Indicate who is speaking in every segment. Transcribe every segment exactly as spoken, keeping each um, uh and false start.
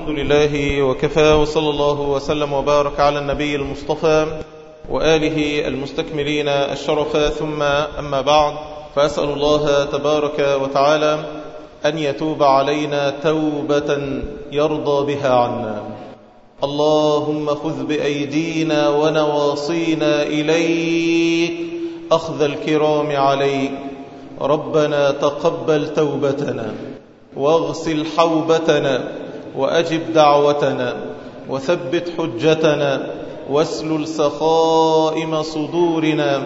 Speaker 1: الحمد لله وكفى، وصلى الله وسلم وبارك على النبي المصطفى وآله المستكملين الشرفا، ثم أما بعد، فأسأل الله تبارك وتعالى أن يتوب علينا توبة يرضى بها عنا. اللهم خذ بأيدينا ونواصينا إليك أخذ الكرام عليك. ربنا تقبل توبتنا واغسل حوبتنا وأجب دعوتنا وثبت حجتنا واسلل سخائم صدورنا.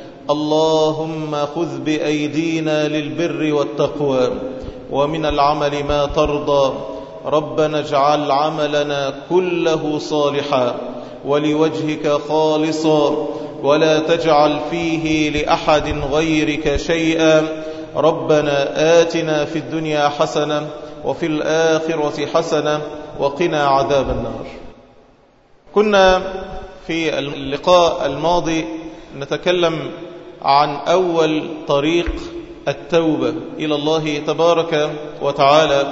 Speaker 1: اللهم خذ بأيدينا للبر والتقوى ومن العمل ما ترضى. ربنا اجعل عملنا كله صالحا ولوجهك خالصا ولا تجعل فيه لأحد غيرك شيئا. ربنا آتنا في الدنيا حسنة وفي الآخرة حسنة وقنا عذاب النار. كنا في اللقاء الماضي نتكلم عن أول طريق التوبة إلى الله تبارك وتعالى،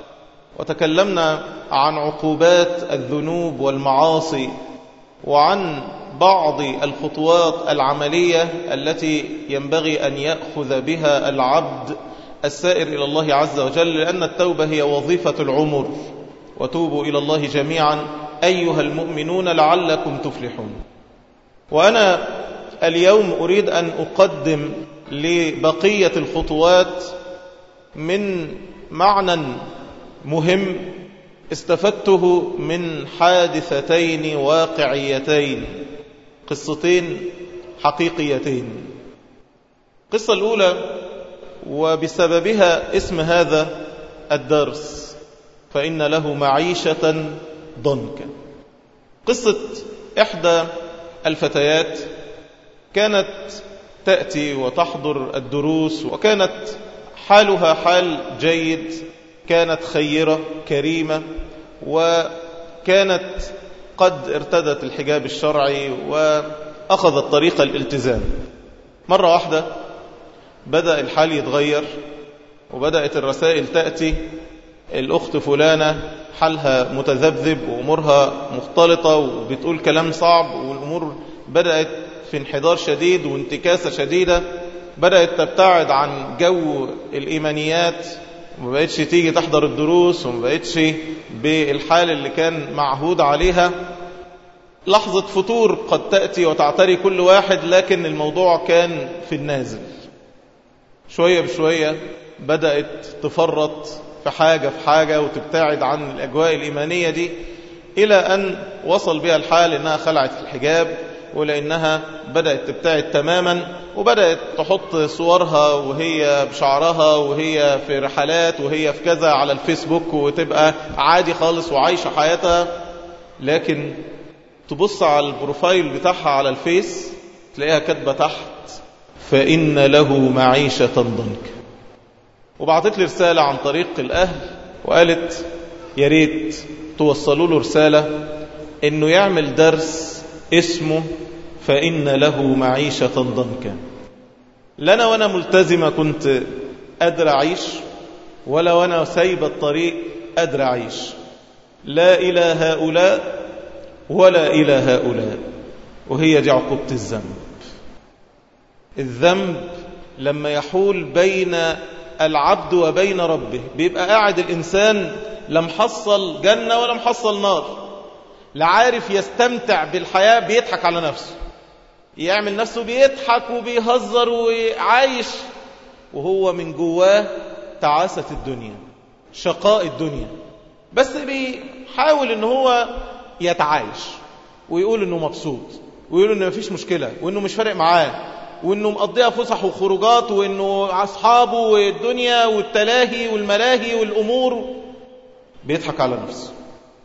Speaker 1: وتكلمنا عن عقوبات الذنوب والمعاصي وعن بعض الخطوات العملية التي ينبغي أن يأخذ بها العبد السائر إلى الله عز وجل، لأن التوبة هي وظيفة العمر. وتوبوا إلى الله جميعا أيها المؤمنون لعلكم تفلحون. وأنا اليوم أريد أن أقدم لبقية الخطوات من معنى مهم استفدته من حادثتين واقعيتين، قصتين حقيقيتين. القصة الأولى وبسببها اسم هذا الدرس، فإن له معيشة ضنكا. قصة إحدى الفتيات كانت تأتي وتحضر الدروس، وكانت حالها حال جيد، كانت خيرة كريمة، وكانت قد ارتدت الحجاب الشرعي وأخذت طريق الالتزام. مرة واحدة بدأ الحال يتغير، وبدأت الرسائل تأتي: الأخت فلانة حالها متذبذب وأمورها مختلطة وبتقول كلام صعب، والأمور بدأت في انحدار شديد وانتكاسة شديدة، بدأت تبتعد عن جو الإيمانيات، وما بقتش تيجي تحضر الدروس، وما بقتش بالحال اللي كان معهود عليها. لحظة فتور قد تأتي وتعتري كل واحد، لكن الموضوع كان في النازل. شوية بشوية بدأت تفرط في حاجة في حاجة وتبتعد عن الأجواء الإيمانية دي، إلى أن وصل بها الحال إنها خلعت الحجاب، ولأنها بدأت تبتعد تماما، وبدأت تحط صورها وهي بشعرها وهي في رحلات وهي في كذا على الفيسبوك، وتبقى عادي خالص وعايشة حياتها. لكن تبص على البروفايل بتاعها على الفيس تلاقيها كاتبة تحت: فإن له معيشة ضنكا. وبعتت لي رسالة عن طريق الأهل وقالت يا ريت توصلوا له رسالة إنه يعمل درس اسمه فإن له معيشة ضنكا. لنا وأنا ملتزمة كنت أدرى أعيش، ولا وأنا سايبة الطريق أدرى أعيش. لا إلى هؤلاء ولا إلى هؤلاء. وهي دي عقوبة الذنب. الذنب لما يحول بين العبد وبين ربه، بيبقى قاعد الإنسان لا محصل جنة ولا محصل نار، لا عارف يستمتع بالحياة، بيضحك على نفسه، يعمل نفسه بيضحك وبيهزر وعايش، وهو من جواه تعاسة الدنيا، شقاء الدنيا، بس بيحاول ان هو يتعايش ويقول انه مبسوط، ويقول انه مفيش مشكلة، وانه مش فارق معاه، وانه مقضيها فسح وخروجات، وانه اصحابه والدنيا والتلاهي والملاهي والامور. بيضحك على نفسه،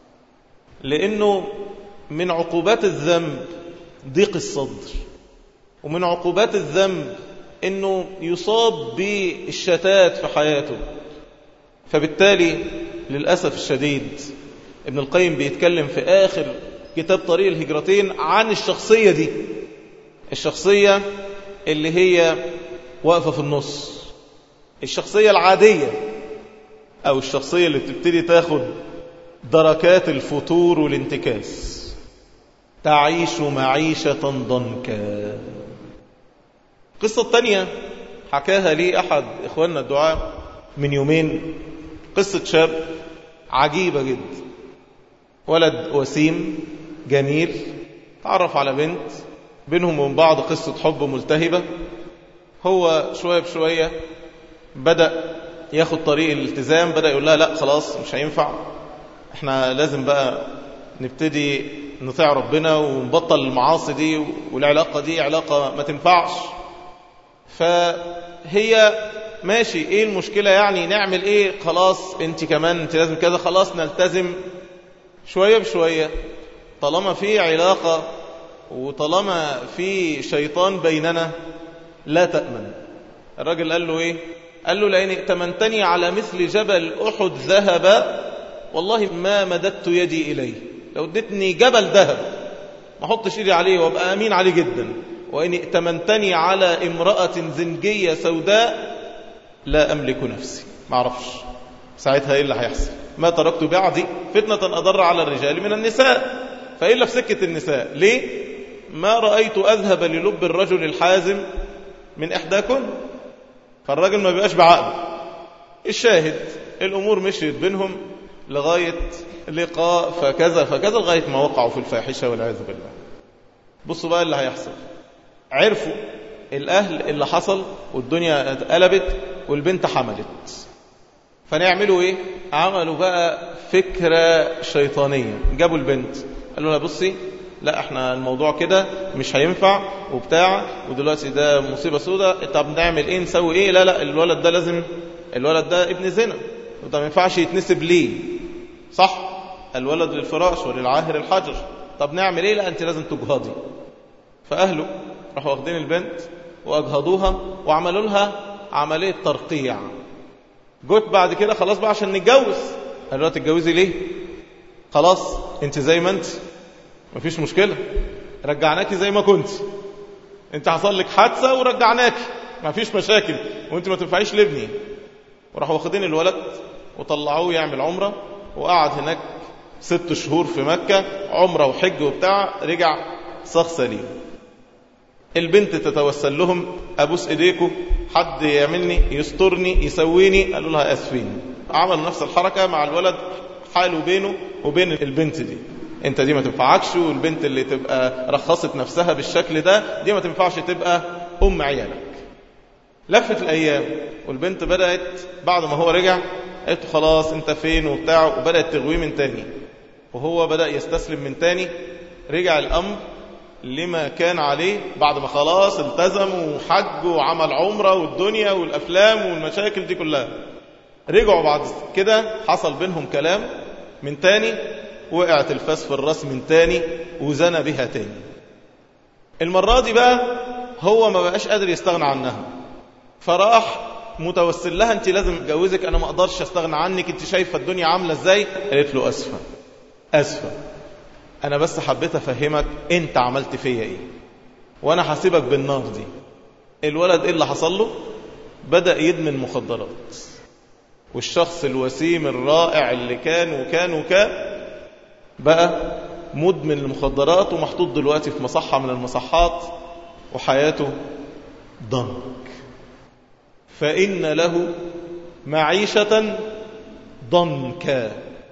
Speaker 1: لانه من عقوبات الذنب ضيق الصدر، ومن عقوبات الذنب انه يصاب بالشتات في حياته. فبالتالي للأسف الشديد ابن القيم بيتكلم في آخر كتاب طريق الهجرتين عن الشخصية دي، الشخصية اللي هي واقفة في النص، الشخصية العادية، أو الشخصية اللي بتبتدي تاخد دركات الفتور والانتكاس. تعيش معيشة ضنكا. قصة تانية حكاها لي أحد إخواننا الدعاء من يومين، قصة شاب عجيبة جدا. ولد وسيم جميل، تعرف على بنت، بينهم وبين بعض قصة حب ملتهبة. هو شوية بشوية بدأ ياخد طريق الالتزام، بدأ يقول لها لا خلاص مش هينفع، احنا لازم بقى نبتدي نطيع ربنا ونبطل المعاصي دي، والعلاقة دي علاقة ما تنفعش. فهي ماشي، ايه المشكلة يعني، نعمل ايه، خلاص انت كمان انت لازم كذا، خلاص نلتزم. شوية بشوية طالما في علاقة وطالما في شيطان بيننا لا تأمن. الراجل قال له ايه؟ قال له لئن ائتمنتني على مثل جبل أحد ذهب والله ما مددت يدي إليه. لو ادتني جبل ذهب ما احطش ايدي عليه وابقى امين عليه جدا. وان ائتمنتني على امرأة زنجية سوداء لا املك نفسي. ما اعرفش ساعتها ايه اللي هيحصل. ما تركت بعدي فتنة اضر على الرجال من النساء. فإلا في سكة النساء ليه؟ ما رأيت اذهب للب الرجل الحازم من احداكن. فالراجل ما بيبقاش بعقل. الشاهد الامور مشيت بينهم لغاية لقاء فكذا فكذا لغاية ما وقعوا في الفاحشة والعياذ بالله. بصوا بقى اللي هيحصل. عرفوا الأهل اللي حصل والدنيا اتقلبت والبنت حملت. فنعملوا ايه؟ عملوا بقى فكرة شيطانية. جابوا البنت قالوا لها بصي لا احنا الموضوع كده مش هينفع وبتاع، ودلوقتي ده مصيبة سودة، طب نعمل ايه نسوي ايه؟ لا لا الولد ده لازم، الولد ده ابن زنا وده ما ينفعش يتنسب ليه، صح؟ الولد للفراش وللعاهر الحجر. طب نعمل ايه؟ لا انت لازم تجهضي. فاهله راحوا واخدين البنت واجهضوها وعملوا لها عمليه ترقيع. جوت بعد كده خلاص بقى عشان نتجوز. قالوا لها تتجوزي ليه؟ خلاص انت زي ما انت مفيش مشكله، رجعناكي زي ما كنت، انت حصل لك حادثه ورجعناكي مفيش مشاكل وانت ما تنفعيش لابني. وراحوا واخدين الولد وطلعوه يعمل عمره، وقعد هناك ست شهور في مكة عمره وحج وبتاع، رجع صاغ سليم. البنت تتوسل لهم ابوس ايديكم، حد يعملني يسترني يسويني. قالوا لها اسفين. عملوا نفس الحركة مع الولد، حاله بينه وبين البنت دي. انت دي ما تنفعكش، والبنت اللي تبقى رخصت نفسها بالشكل ده دي ما تنفعش تبقى ام عيالك. لفت الايام والبنت بدأت بعد ما هو رجع قالت خلاص انت فين وبتاع، وبدأت تغويه من تاني وهو بدأ يستسلم من تاني. رجع الامر لما كان عليه بعد ما خلاص التزم وحج وعمل عمرة والدنيا والافلام والمشاكل دي كلها. رجعوا بعد كده حصل بينهم كلام من تاني، وقعت الفاس في الراس من تاني وزنى بها تاني. المرة دي بقى هو ما بقاش قادر يستغنى عنها، فراح متوسل لها انت لازم اتجوزك، انا ما اقدرش استغنى عنك، انت شايفه الدنيا عامله ازاي. قالت له اسفه اسفه، انا بس حبيت افهمك انت عملت فيا ايه وانا هسيبك بالنار دي. الولد ايه اللي حصل له؟ بدا يدمن مخدرات. والشخص الوسيم الرائع اللي كان وكان وكان بقى مدمن المخدرات ومحطوط دلوقتي في مصحة من المصحات وحياته ضنك. فإن له معيشة ضنكا.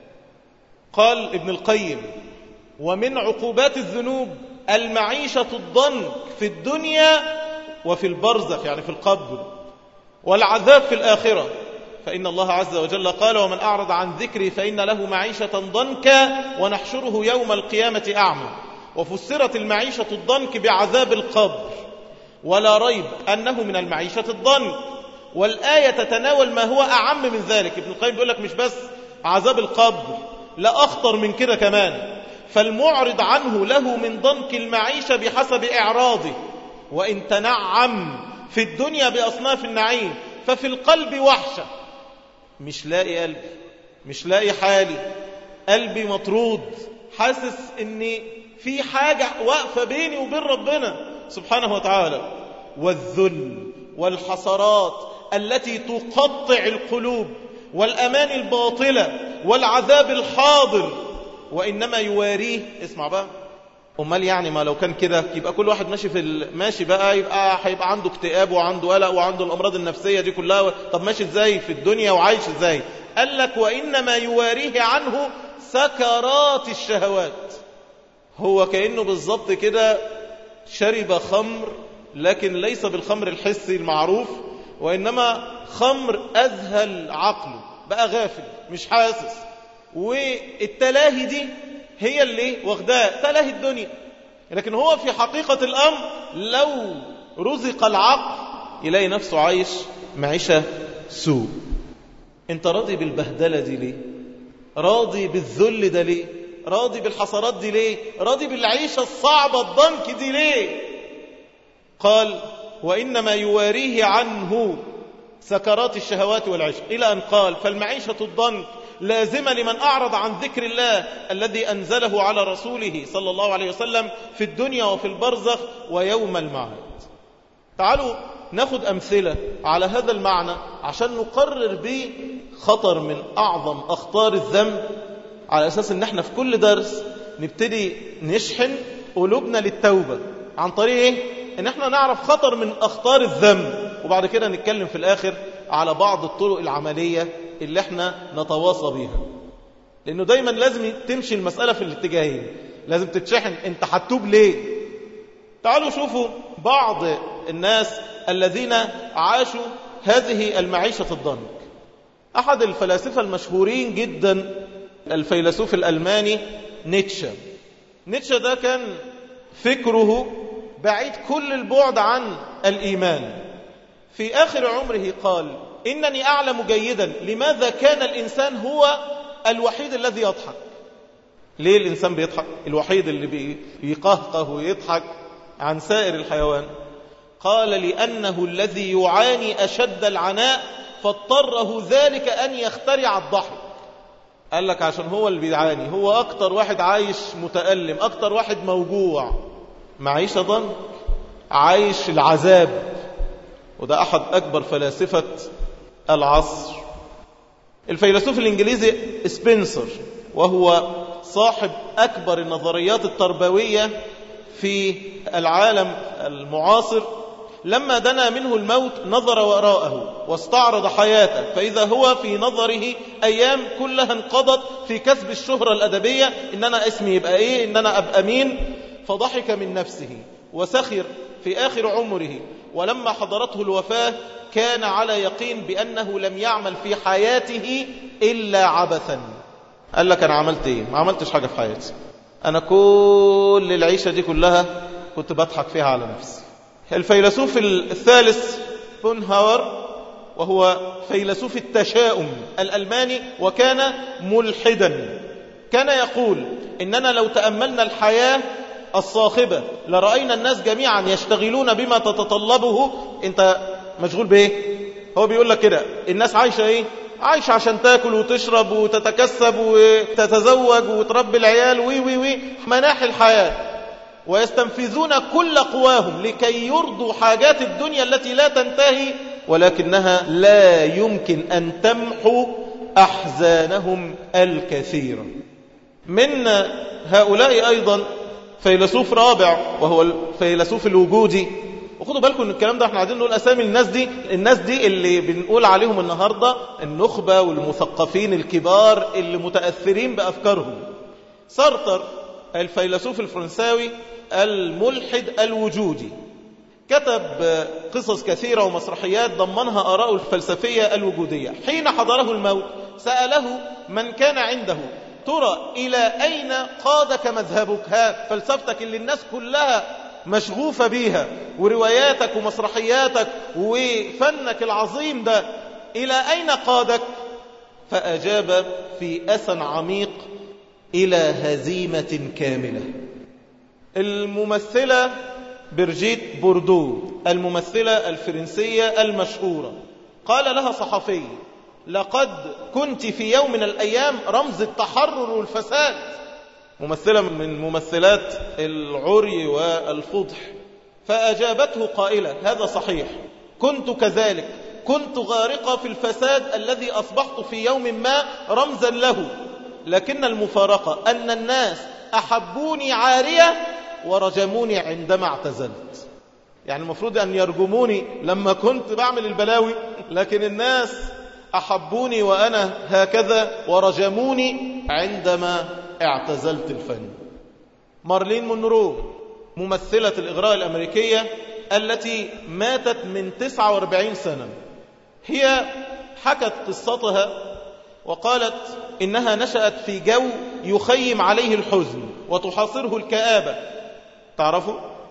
Speaker 1: قال ابن القيم ومن عقوبات الذنوب المعيشة الضنك في الدنيا وفي البرزخ يعني في القبر، والعذاب في الآخرة. فإن الله عز وجل قال ومن أعرض عن ذكري فإن له معيشة ضنكا ونحشره يوم القيامة أعمى. وفسرت المعيشة الضنك بعذاب القبر، ولا ريب أنه من المعيشة الضنك، والآية تتناول ما هو أعم من ذلك. ابن القيم بيقول لك مش بس عذاب القبر، لا أخطر من كده كمان. فالمعرض عنه له من ضنك المعيشة بحسب إعراضه، وإن تنعم في الدنيا بأصناف النعيم ففي القلب وحشة. مش لاقي قلبي، مش لاقي حالي، قلبي مطرود، حاسس ان في حاجة واقفة بيني وبين ربنا سبحانه وتعالى. والذل والحسرات التي تقطع القلوب والأمان الباطلة والعذاب الحاضر، وإنما يواريه. اسمع بقى، أمال يعني ما لو كان كده يبقى كل واحد ماشي في ماشي بقى يبقى هيبقى عنده اكتئاب وعنده قلق وعنده الأمراض النفسية دي كلها. طب ماشي ازاي في الدنيا وعايش ازاي؟ قال لك وإنما يواريه عنه سكرات الشهوات. هو كأنه بالضبط كده شرب خمر، لكن ليس بالخمر الحسي المعروف، وإنما خمر أذهل عقله، بقى غافل مش حاسس. والتلاهي دي هي اللي واخداه تلاهي الدنيا، لكن هو في حقيقة الأمر لو رزق العقل يلاقي نفسه عايش معيشة سوء. انت راضي بالبهدلة دي ليه؟ راضي بالذل ده ليه؟ راضي بالحسرات دي ليه؟ راضي بالعيشة الصعبة الضنك دي ليه؟ قال وإنما يواريه عنه سكرات الشهوات والعشق، إلى أن قال فالمعيشة الضنك لازمة لمن أعرض عن ذكر الله الذي أنزله على رسوله صلى الله عليه وسلم في الدنيا وفي البرزخ ويوم المعاد. تعالوا ناخد أمثلة على هذا المعنى عشان نقرر به خطر من أعظم أخطار الذنب، على أساس أن احنا في كل درس نبتدي نشحن قلوبنا للتوبة عن طريق إيه؟ أن احنا نعرف خطر من أخطار الذنب، وبعد كده نتكلم في الآخر على بعض الطرق العملية اللي احنا نتواصى بيها. لأنه دايما لازم تمشي المسألة في الاتجاهين، لازم تتشحن انت هتتوب ليه. تعالوا شوفوا بعض الناس الذين عاشوا هذه المعيشة الضنك. أحد الفلاسفة المشهورين جدا الفيلسوف الألماني نيتشه. نيتشه ده كان فكره بعيد كل البعد عن الإيمان. في آخر عمره قال إنني أعلم جيدا لماذا كان الإنسان هو الوحيد الذي يضحك. ليه الإنسان بيضحك؟ الوحيد اللي بيقهقه ويضحك عن سائر الحيوان. قال لأنه الذي يعاني أشد العناء فاضطره ذلك أن يخترع الضحك. قال لك عشان هو اللي بيعاني، هو أكتر واحد عايش متألم، أكتر واحد موجوع، معيشة ضنك، عايش العذاب. وده أحد أكبر فلاسفة العصر. الفيلسوف الإنجليزي سبنسر، وهو صاحب أكبر النظريات التربوية في العالم المعاصر، لما دنا منه الموت نظر وراءه واستعرض حياته، فإذا هو في نظره أيام كلها انقضت في كسب الشهرة الأدبية، إن أنا اسمي يبقى إيه، إن أنا أبقى مين. فضحك من نفسه وسخر في آخر عمره، ولما حضرته الوفاة كان على يقين بأنه لم يعمل في حياته إلا عبثا. قال لك أنا عملت إيه؟ ما عملتش حاجة في حياتي، أنا كل العيشة دي كلها كنت بضحك فيها على نفسي. الفيلسوف الثالث شوبنهاور، وهو فيلسوف التشاؤم الألماني، وكان ملحدا، كان يقول إننا لو تأملنا الحياة الصاخبة لرأينا الناس جميعا يشتغلون بما تتطلبه. انت مشغول بايه؟ هو بيقول لك كده، الناس عايشة ايه؟ عايشة عشان تاكل وتشرب وتتكسب وتتزوج وتربي العيال وي وي وي مناحي الحياة، ويستنفذون كل قواهم لكي يرضوا حاجات الدنيا التي لا تنتهي، ولكنها لا يمكن أن تمحو أحزانهم الكثيرة. من هؤلاء أيضا فيلسوف رابع، وهو الفيلسوف الوجودي. وخدوا بالكم ان الكلام ده احنا عايزين نقول اسامي الناس دي، الناس دي اللي بنقول عليهم النهارده النخبه والمثقفين الكبار اللي متاثرين بافكارهم. سارتر الفيلسوف الفرنساوي الملحد الوجودي كتب قصص كثيره ومسرحيات ضمنها آراءه الفلسفيه الوجوديه. حين حضره الموت سأله من كان عنده: ترى إلى أين قادك مذهبك؟ ها فلسفتك اللي الناس كلها مشغوفة بيها، ورواياتك ومسرحياتك وفنك العظيم ده، إلى أين قادك؟ فأجاب في أسى عميق: إلى هزيمة كاملة. الممثلة برجيت بوردو، الممثلة الفرنسية المشهورة، قال لها صحفي: لقد كنت في يوم من الأيام رمز التحرر والفساد. ممثلة من ممثلات العري والفضح. فأجابته قائلة: هذا صحيح، كنت كذلك، كنت غارقة في الفساد الذي أصبحت في يوم ما رمزا له، لكن المفارقة أن الناس أحبوني عارية ورجموني عندما اعتزلت. يعني المفروض أن يرجموني لما كنت بعمل البلاوي، لكن الناس أحبوني وأنا هكذا ورجموني عندما اعتزلت الفن. مارلين مونرو ممثلة الإغراء الأمريكية التي ماتت من تسعة وأربعين سنة، هي حكت قصتها وقالت إنها نشأت في جو يخيم عليه الحزن وتحاصره الكآبة. تعرفوا؟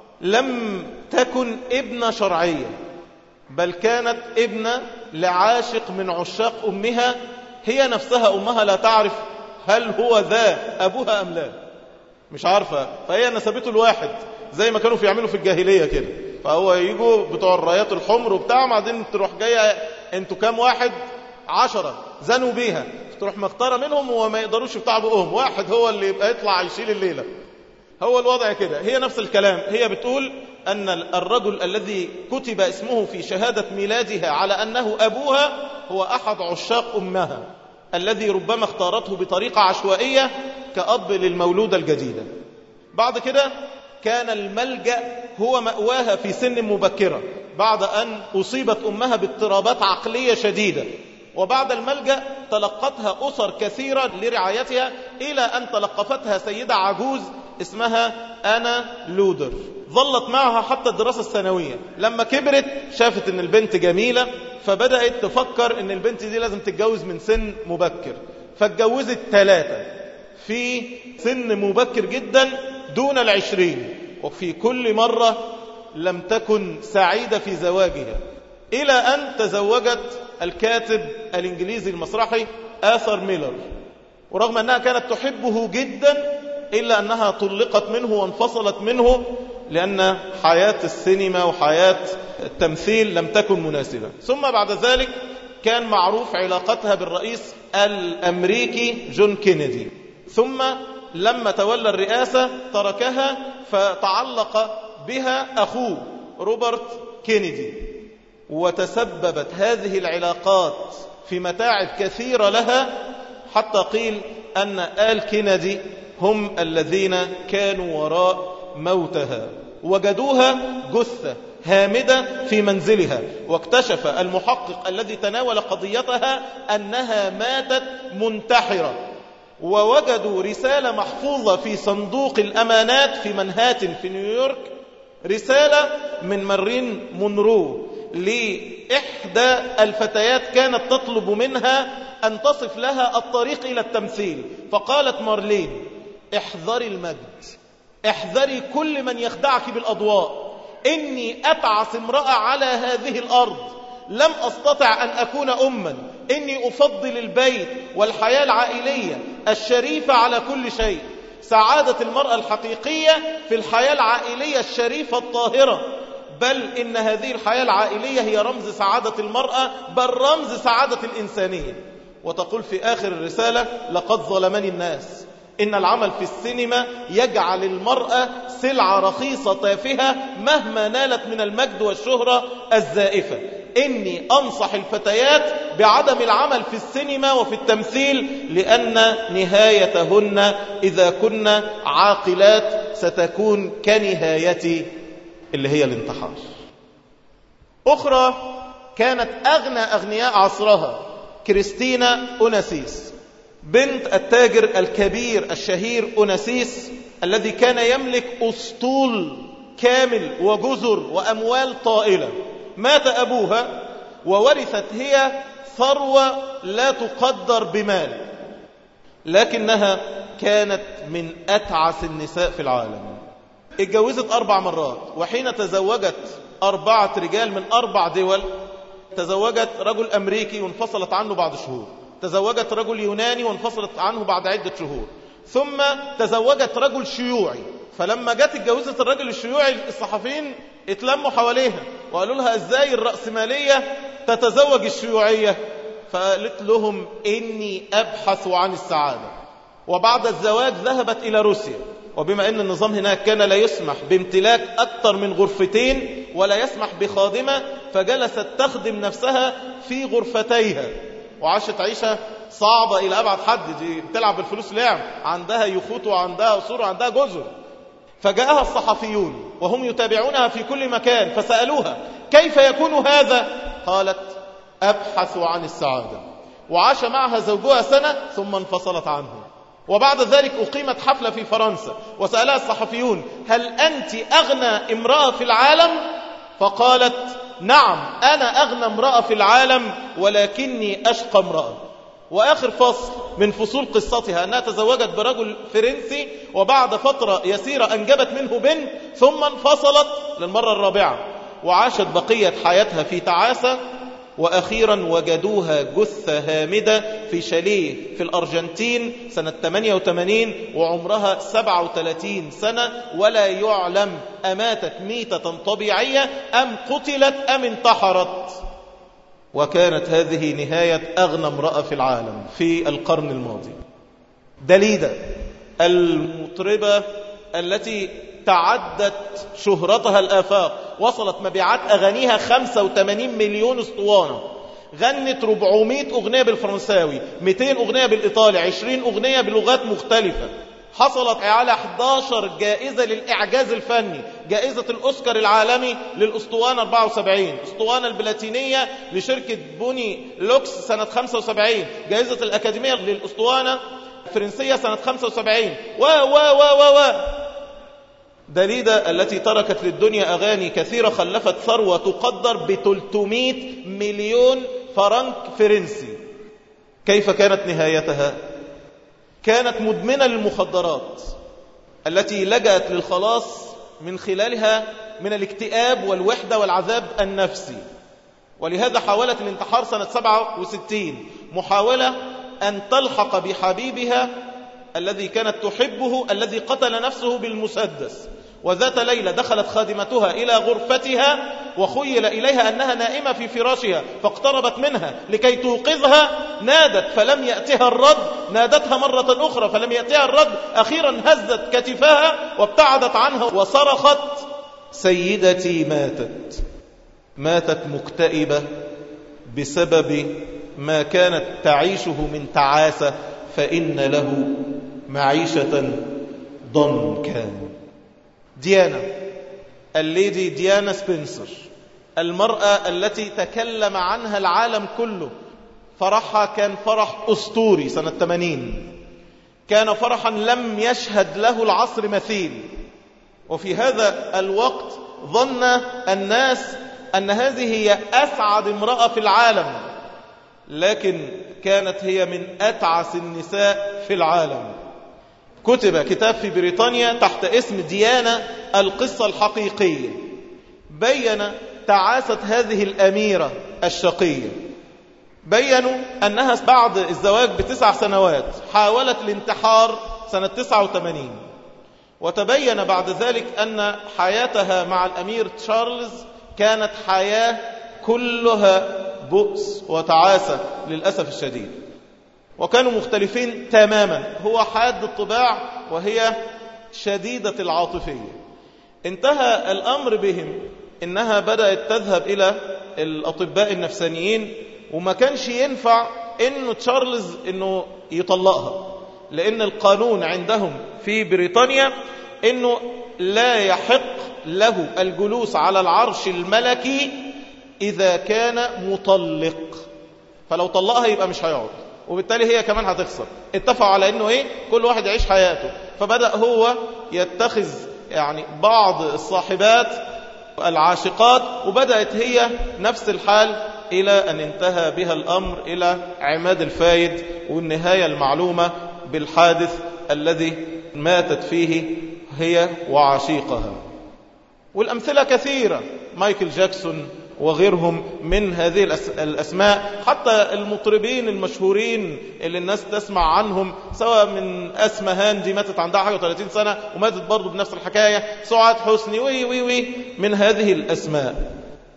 Speaker 1: لم تكن ابنة شرعية، بل كانت ابنة لعاشق من عشاق أمها، هي نفسها أمها لا تعرف هل هو ذا أبوها أم لا، مش عارفة، فهي نسبته الواحد زي ما كانوا يعملوا في الجاهلية كده. فهو يجوا بتوع الرايات الحمر وبتاع، بعدين تروح جاية انتوا كام واحد؟ عشرة، زنوا بيها، تروح مختارة منهم وما يقدروش بتاع بقهم، واحد هو اللي يبقى يطلع يشيل الليلة. هو الوضع كده. هي نفس الكلام، هي بتقول أن الرجل الذي كتب اسمه في شهادة ميلادها على أنه أبوها هو أحد عشاق أمها الذي ربما اختارته بطريقة عشوائية كأب للمولودة الجديدة. بعد كده كان الملجأ هو مأواها في سن مبكرة بعد أن أصيبت أمها باضطرابات عقلية شديدة، وبعد الملجأ تلقتها أسر كثيرة لرعايتها إلى أن تلقفتها سيدة عجوز اسمها أنا لودر، ظلت معها حتى الدراسة الثانوية. لما كبرت شافت أن البنت جميلة، فبدأت تفكر أن البنت دي لازم تتجوز من سن مبكر، فاتجوزت ثلاثة في سن مبكر جدا دون العشرين، وفي كل مرة لم تكن سعيدة في زواجها، إلى أن تزوجت الكاتب الإنجليزي المسرحي آثر ميلر. ورغم أنها كانت تحبه جدا إلا أنها طلقت منه وانفصلت منه لأن حياة السينما وحياة التمثيل لم تكن مناسبة. ثم بعد ذلك كان معروف علاقتها بالرئيس الأمريكي جون كينيدي، ثم لما تولى الرئاسة تركها فتعلق بها أخوه روبرت كينيدي، وتسببت هذه العلاقات في متاعب كثيرة لها، حتى قيل أن آل كينيدي هم الذين كانوا وراء موتها. وجدوها جثة هامدة في منزلها، واكتشف المحقق الذي تناول قضيتها أنها ماتت منتحرة، ووجدوا رسالة محفوظة في صندوق الأمانات في منهاتن في نيويورك، رسالة من مارلين مونرو لإحدى الفتيات كانت تطلب منها أن تصف لها الطريق إلى التمثيل. فقالت مارلين: احذري المجد، احذري كل من يخدعك بالأضواء، إني أتعس امرأة على هذه الأرض، لم أستطع أن أكون أما، إني أفضل البيت والحياة العائلية الشريفة على كل شيء. سعادة المرأة الحقيقية في الحياة العائلية الشريفة الطاهرة، بل إن هذه الحياة العائلية هي رمز سعادة المرأة، بل رمز سعادة الإنسانية. وتقول في آخر الرسالة: لقد ظلمني الناس، إن العمل في السينما يجعل المرأة سلعة رخيصة تافهة مهما نالت من المجد والشهرة الزائفة. إني أنصح الفتيات بعدم العمل في السينما وفي التمثيل، لأن نهايتهن إذا كن عاقلات ستكون كنهايتي اللي هي الانتحار. أخرى كانت أغنى أغنياء عصرها كريستينا أوناسيس، بنت التاجر الكبير الشهير أوناسيس الذي كان يملك أسطول كامل وجزر وأموال طائلة. مات أبوها وورثت هي ثروة لا تقدر بمال، لكنها كانت من أتعس النساء في العالم. اتجوزت أربع مرات، وحين تزوجت أربعة رجال من أربع دول. تزوجت رجل أمريكي وانفصلت عنه بعد شهور، تزوجت رجل يوناني وانفصلت عنه بعد عدة شهور، ثم تزوجت رجل شيوعي. فلما جت اتجوزت الرجل الشيوعي الصحفيين اتلموا حواليها وقالوا لها: ازاي الرأسمالية تتزوج الشيوعية؟ فقالت لهم: إني أبحث عن السعادة. وبعد الزواج ذهبت إلى روسيا، وبما أن النظام هناك كان لا يسمح بامتلاك أكثر من غرفتين، ولا يسمح بخادمة، فجلست تخدم نفسها في غرفتيها وعاشت عيشة صعبة إلى أبعد حد. دي بتلعب بالفلوس لعب، عندها يخوت وعندها قصور وعندها جزر. فجاءها الصحفيون وهم يتابعونها في كل مكان فسألوها كيف يكون هذا؟ قالت أبحث عن السعادة. وعاش معها زوجها سنة ثم انفصلت عنه. وبعد ذلك أقيمت حفلة في فرنسا وسألها الصحفيون هل أنت أغنى امرأة في العالم؟ فقالت نعم أنا أغنى امرأة في العالم ولكني أشقى امرأة. وآخر فصل من فصول قصتها أنها تزوجت برجل فرنسي وبعد فترة يسيرة أنجبت منه بنت ثم انفصلت للمرة الرابعة وعاشت بقية حياتها في تعاسة. وأخيرا وجدوها جثة هامدة في شاليه في الأرجنتين سنة ثمانية وثمانين وعمرها سبعة وثلاثين سنة ولا يعلم أماتت ميتة طبيعية أم قتلت أم انتحرت. وكانت هذه نهاية أغنى امرأة في العالم في القرن الماضي. داليدا المطربة التي تعدت شهرتها الآفاق، وصلت مبيعات أغانيها خمسة وثمانين مليون اسطوانة، غنت أربعمائة أغنية بالفرنساوي، مئتين أغنية بالإيطالي، عشرين أغنية بلغات مختلفة، حصلت على إحدى عشرة جائزة للإعجاز الفني، جائزة الأوسكار العالمي للأسطوانة أربعة وسبعين، أسطوانة البلاتينية لشركة بوني لوكس سنة خمسة وسبعين، جائزة الأكاديمية للأسطوانة الفرنسية سنة خمسة وسبعين و و و و و داليدا التي تركت للدنيا أغاني كثيرة خلفت ثروة تقدر ب ثلاثمائة مليون فرنك فرنسي. كيف كانت نهايتها؟ كانت مدمنة للمخدرات التي لجأت للخلاص من خلالها من الاكتئاب والوحدة والعذاب النفسي. ولهذا حاولت الانتحار سنة سبعة وستين، محاولة أن تلحق بحبيبها الذي كانت تحبه الذي قتل نفسه بالمسدس. وذات ليلة دخلت خادمتها إلى غرفتها وخيل إليها أنها نائمة في فراشها، فاقتربت منها لكي توقظها، نادت فلم يأتها الرد، نادتها مرة أخرى فلم يأتها الرد، أخيرا هزت كتفها وابتعدت عنها وصرخت سيدتي ماتت. ماتت مكتئبة بسبب ما كانت تعيشه من تعاسة، فإن له معيشة ضنكا. ديانا الليدي ديانا سبنسر، المرأة التي تكلم عنها العالم كله، فرحها كان فرح أسطوري سنة ثمانين، كان فرحا لم يشهد له العصر مثيل. وفي هذا الوقت ظن الناس أن هذه هي أسعد امرأة في العالم، لكن كانت هي من أتعس النساء في العالم. كتب كتاب في بريطانيا تحت اسم ديانا القصة الحقيقية، بيّن تعاسة هذه الأميرة الشقية. بيّنوا أنها بعد الزواج بتسع سنوات حاولت الانتحار سنة تسعة وثمانين، وتبين بعد ذلك أن حياتها مع الأمير تشارلز كانت حياة كلها بؤس وتعاسة للأسف الشديد، وكانوا مختلفين تماما، هو حاد الطباع وهي شديدة العاطفية. انتهى الأمر بهم إنها بدأت تذهب إلى الأطباء النفسانيين، وما كانش ينفع إنه تشارلز إنه يطلقها، لأن القانون عندهم في بريطانيا إنه لا يحق له الجلوس على العرش الملكي إذا كان مطلق، فلو طلقها يبقى مش هيقعد، وبالتالي هي كمان هتخسر. اتفقوا على إنه إيه، كل واحد يعيش حياته. فبدأ هو يتخذ يعني بعض الصاحبات العاشقات، وبدأت هي نفس الحال إلى أن انتهى بها الأمر إلى عماد الفايد، والنهاية المعلومة بالحادث الذي ماتت فيه هي وعشيقها. والأمثلة كثيرة، مايكل جاكسون وغيرهم من هذه الأسماء، حتى المطربين المشهورين اللي الناس تسمع عنهم، سواء من أسمهان دي ماتت عندها حاجة ثلاثين سنة وماتت برضو بنفس الحكاية، سعاد حسني وي وي وي من هذه الأسماء.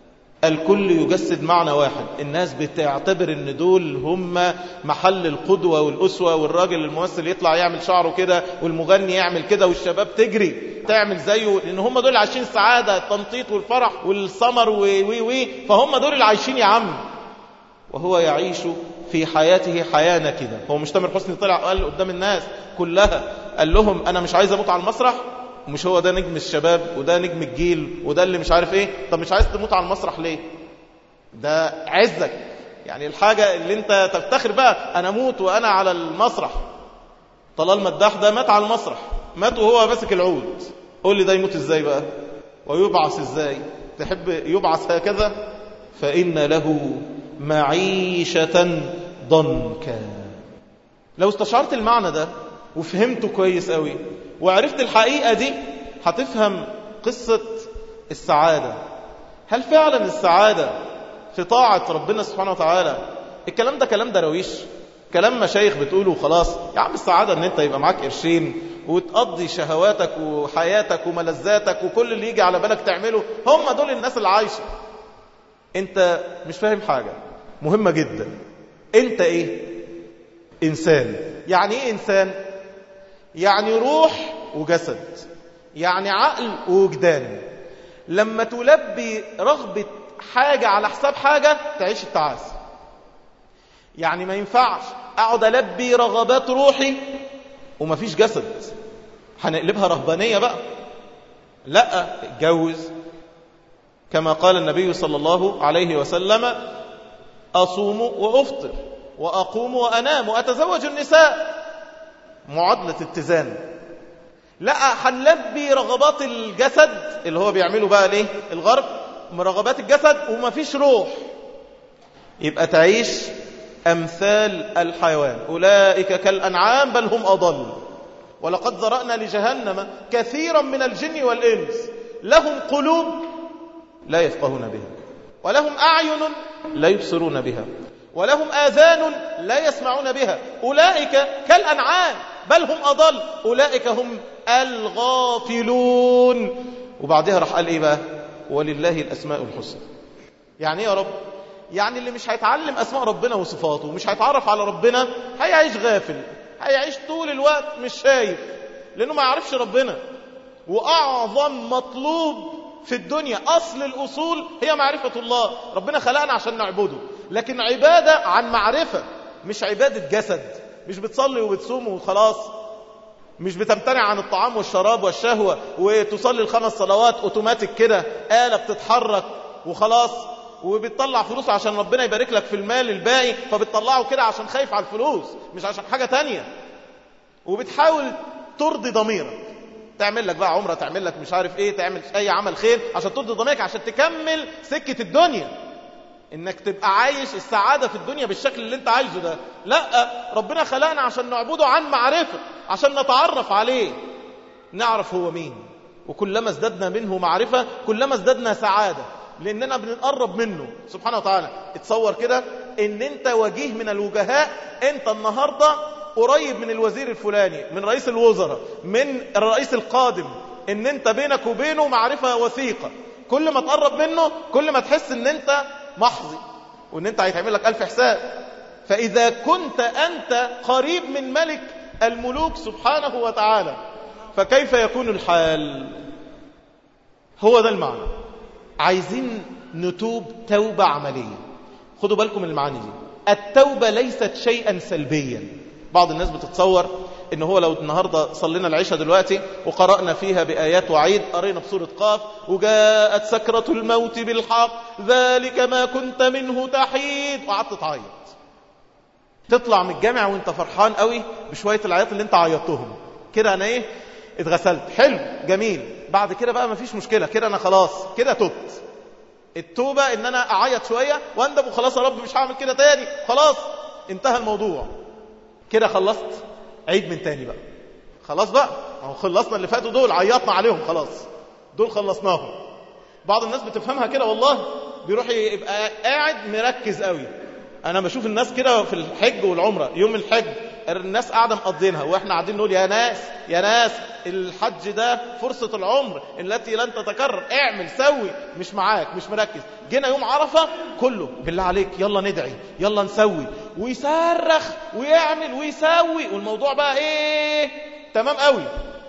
Speaker 1: الكل يجسد معنى واحد، الناس بتعتبر ان دول هم محل القدوة والأسوة، والراجل الممثل يطلع يعمل شعره كده والمغني يعمل كده والشباب تجري وتعمل زيه، لان هم دول اللي عايشين السعاده، التنطيط والفرح والسمر وي وي وي فهم دول اللي عايشين يا عم. وهو يعيش في حياته حياه نكده. هو مش تامر حسني طلع قال قدام الناس كلها، قال لهم انا مش عايز اموت على المسرح؟ ومش هو ده نجم الشباب وده نجم الجيل وده اللي مش عارف ايه؟ طب مش عايز تموت على المسرح ليه؟ ده عزك، يعني الحاجه اللي انت تفتخر بقى، انا اموت وانا على المسرح. طلال مداح ده مات على المسرح، مات وهو ماسك العود. قول لي ده يموت ازاي بقى؟ ويبعث ازاي؟ تحب يبعث هكذا؟ فإن له معيشة ضنكا. لو استشعرت المعنى ده وفهمته كويس قوي وعرفت الحقيقة دي، هتفهم قصة السعادة. هل فعلا السعادة في طاعة ربنا سبحانه وتعالى؟ الكلام ده كلام درويش، كلام مشايخ بتقوله خلاص. يا عم السعادة ان انت يبقى معاك قرشين وتقضي شهواتك وحياتك وملذاتك وكل اللي يجي على بالك تعمله، هم دول الناس اللي عايشة. انت مش فاهم حاجة مهمة جدا. انت ايه؟ انسان. يعني ايه انسان؟ يعني روح وجسد، يعني عقل ووجدان. لما تلبي رغبة حاجة على حساب حاجة تعيش التعاسة. يعني ما ينفعش اقعد البي رغبات روحي ومفيش جسد، هنقلبها رهبانية بقى. لا، اتجوز كما قال النبي صلى الله عليه وسلم: أصوم وأفطر وأقوم وأنام وأتزوج النساء. معادلة اتزان. لا، هنلبي رغبات الجسد اللي هو بيعمله بقى ليه الغرب، من رغبات الجسد ومفيش روح، يبقى تعيش أمثال الحيوان. أولئك كالأنعام بل هم أضل. ولقد ذرأنا لجهنم كثيرا من الجن والإنس لهم قلوب لا يفقهون بها، ولهم أعين لا يبصرون بها، ولهم آذان لا يسمعون بها. أولئك كالأنعام بل هم أضل، أولئك هم الغافلون. وبعدها راح قال إيه بقى؟ ولله الأسماء الحسنى. يعني إيه يا رب؟ يعني اللي مش هيتعلم أسماء ربنا وصفاته ومش هيتعرف على ربنا هيعيش غافل، هيعيش طول الوقت مش شايف، لأنه ما يعرفش ربنا. وأعظم مطلوب في الدنيا، أصل الأصول، هي معرفة الله. ربنا خلقنا عشان نعبده، لكن عبادة عن معرفة، مش عبادة جسد. مش بتصلي وبتصوم وخلاص، مش بتمتنع عن الطعام والشراب والشهوة وتصلي الخمس صلوات اوتوماتيك كده، آلة بتتحرك وخلاص، وبتطلع فلوس عشان ربنا يبارك لك في المال الباقي، فبتطلعه كده عشان خايف على الفلوس مش عشان حاجة تانية. وبتحاول ترضي ضميرك، تعمل لك بقى عمرة، تعمل لك مش عارف ايه، تعمل اي عمل خير عشان ترضي ضميرك، عشان تكمل سكة الدنيا، انك تبقى عايش السعادة في الدنيا بالشكل اللي انت عايزه ده. لا، ربنا خلقنا عشان نعبده عن معرفة، عشان نتعرف عليه، نعرف هو مين. وكلما ازددنا منه معرفة كلما ازددنا سعادة، لاننا بنقرب منه سبحانه وتعالى. اتصور كده ان انت وجيه من الوجهاء، انت النهاردة قريب من الوزير الفلاني، من رئيس الوزراء، من الرئيس القادم، ان انت بينك وبينه معرفة وثيقة. كل ما تقرب منه كل ما تحس ان انت محظي وان انت هيتعمل لك الف حساب. فاذا كنت انت قريب من ملك الملوك سبحانه وتعالى فكيف يكون الحال؟ هو ده المعنى. عايزين نتوب توبة عملية. خدوا بالكم من المعاني دي. التوبة ليست شيئا سلبيا. بعض الناس بتتصور ان هو لو النهاردة صلينا العشاء دلوقتي وقرأنا فيها بآيات وعيد، قرينا بسورة قاف وجاءت سكرة الموت بالحق ذلك ما كنت منه تحيد، وقعدت تعيط، تطلع من الجامع وانت فرحان قوي بشوية العياط اللي انت عيطتهم كده. انا ايه؟ اتغسلت، حلو جميل. بعد كده بقى مفيش مشكلة، كده انا خلاص كده تبت. التوبة ان انا اعيط شوية واندب وخلاص يا رب مش هعمل كده تاني، خلاص انتهى الموضوع كده، خلصت، عيد من تاني بقى، خلاص بقى اهو خلصنا اللي فاتوا دول، عيطنا عليهم خلاص، دول خلصناهم. بعض الناس بتفهمها كده والله، بيروح يبقى قاعد مركز قوي. انا بشوف الناس كده في الحج والعمرة، يوم الحج الناس قاعدة مقضينها واحنا قاعدين نقول يا ناس يا ناس الحج ده فرصة العمر التي لن تتكرر، اعمل سوي، مش معاك، مش مركز. جينا يوم عرفة كله بالله عليك يلا ندعي يلا نسوي، ويصرخ ويعمل ويسوي، والموضوع بقى ايه تمام قوي.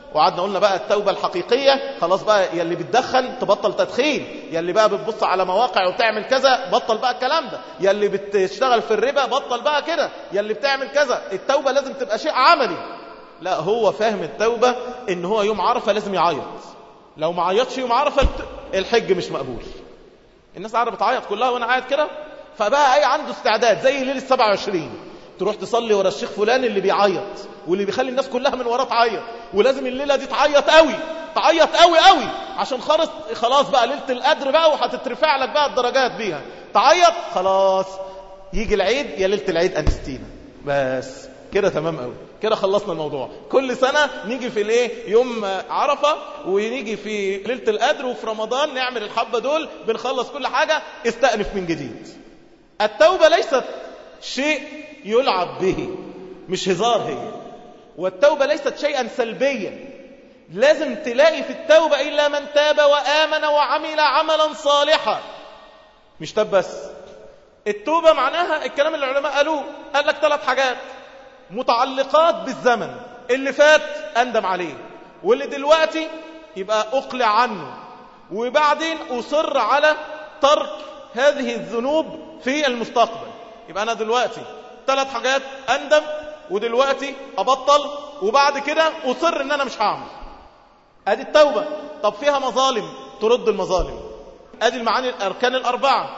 Speaker 1: وقعدنا قلنا بقى التوبة الحقيقية خلاص بقى، يلي بتدخن تبطل تدخين، يلي بقى بتبص على مواقع وتعمل كذا بطل بقى الكلام ده، يلي بتشتغل في الربا بطل بقى كده، يلي بتعمل كذا. التوبة لازم تبقى شيء عملي. لا، هو فاهم التوبة ان هو يوم عرفة لازم يعيط، لو ما عيطش يوم عرفة الحج مش مقبول. الناس عارفة بتعيط كلها وانا قاعد كده، فبقى اي عنده استعداد زي ليلة سبعة وعشرين تروح تصلي ورا الشيخ فلان اللي بيعيط واللي بيخلي الناس كلها من وراه تعيط، ولازم الليلة دي تعيط قوي تعيط قوي قوي عشان خلاص خلاص بقى ليلة القدر بقى وهتترفع لك بقى الدرجات بيها، تعيط خلاص يجي العيد يا ليلة العيد أنستينا، بس كده تمام قوي، كده خلصنا الموضوع. كل سنة نيجي في الايه يوم عرفة ونيجي في ليلة القدر وفي رمضان نعمل الحبة دول، بنخلص كل حاجة، استأنف من جديد. التوبة ليست شيء يلعب به، مش هزار هي، والتوبة ليست شيئا سلبيا. لازم تلاقي في التوبة إلا من تاب وآمن وعمل عملا صالحا. مش تاب بس، التوبة معناها الكلام اللي العلماء قالوه، قال لك ثلاث حاجات متعلقات بالزمن اللي فات أندم عليه، واللي دلوقتي يبقى أقلع عنه، وبعدين أصر على ترك هذه الذنوب في المستقبل. يبقى أنا دلوقتي ثلاث حاجات أندم، ودلوقتي أبطل، وبعد كده أصر إن أنا مش هعمل. أدي التوبة. طب فيها مظالم، ترد المظالم. أدي المعاني الأركان الأربعة.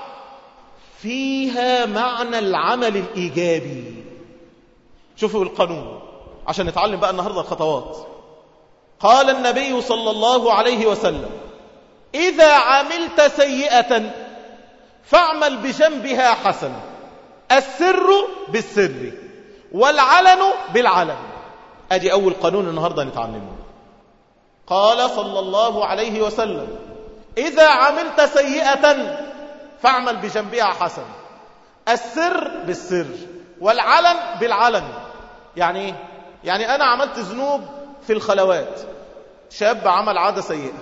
Speaker 1: فيها معنى العمل الإيجابي. شوفوا القانون عشان نتعلم بقى النهاردة الخطوات. قال النبي صلى الله عليه وسلم: إذا عملت سيئة فاعمل بجنبها حسنة، السر بالسر والعلن بالعلن. أدي أول قانون النهاردة نتعلمه. قال صلى الله عليه وسلم: إذا عملت سيئة فاعمل بجنبها حسنة، السر بالسر والعلن بالعلن. يعني ايه؟ يعني انا عملت ذنوب في الخلوات، شاب عمل عادة سيئة،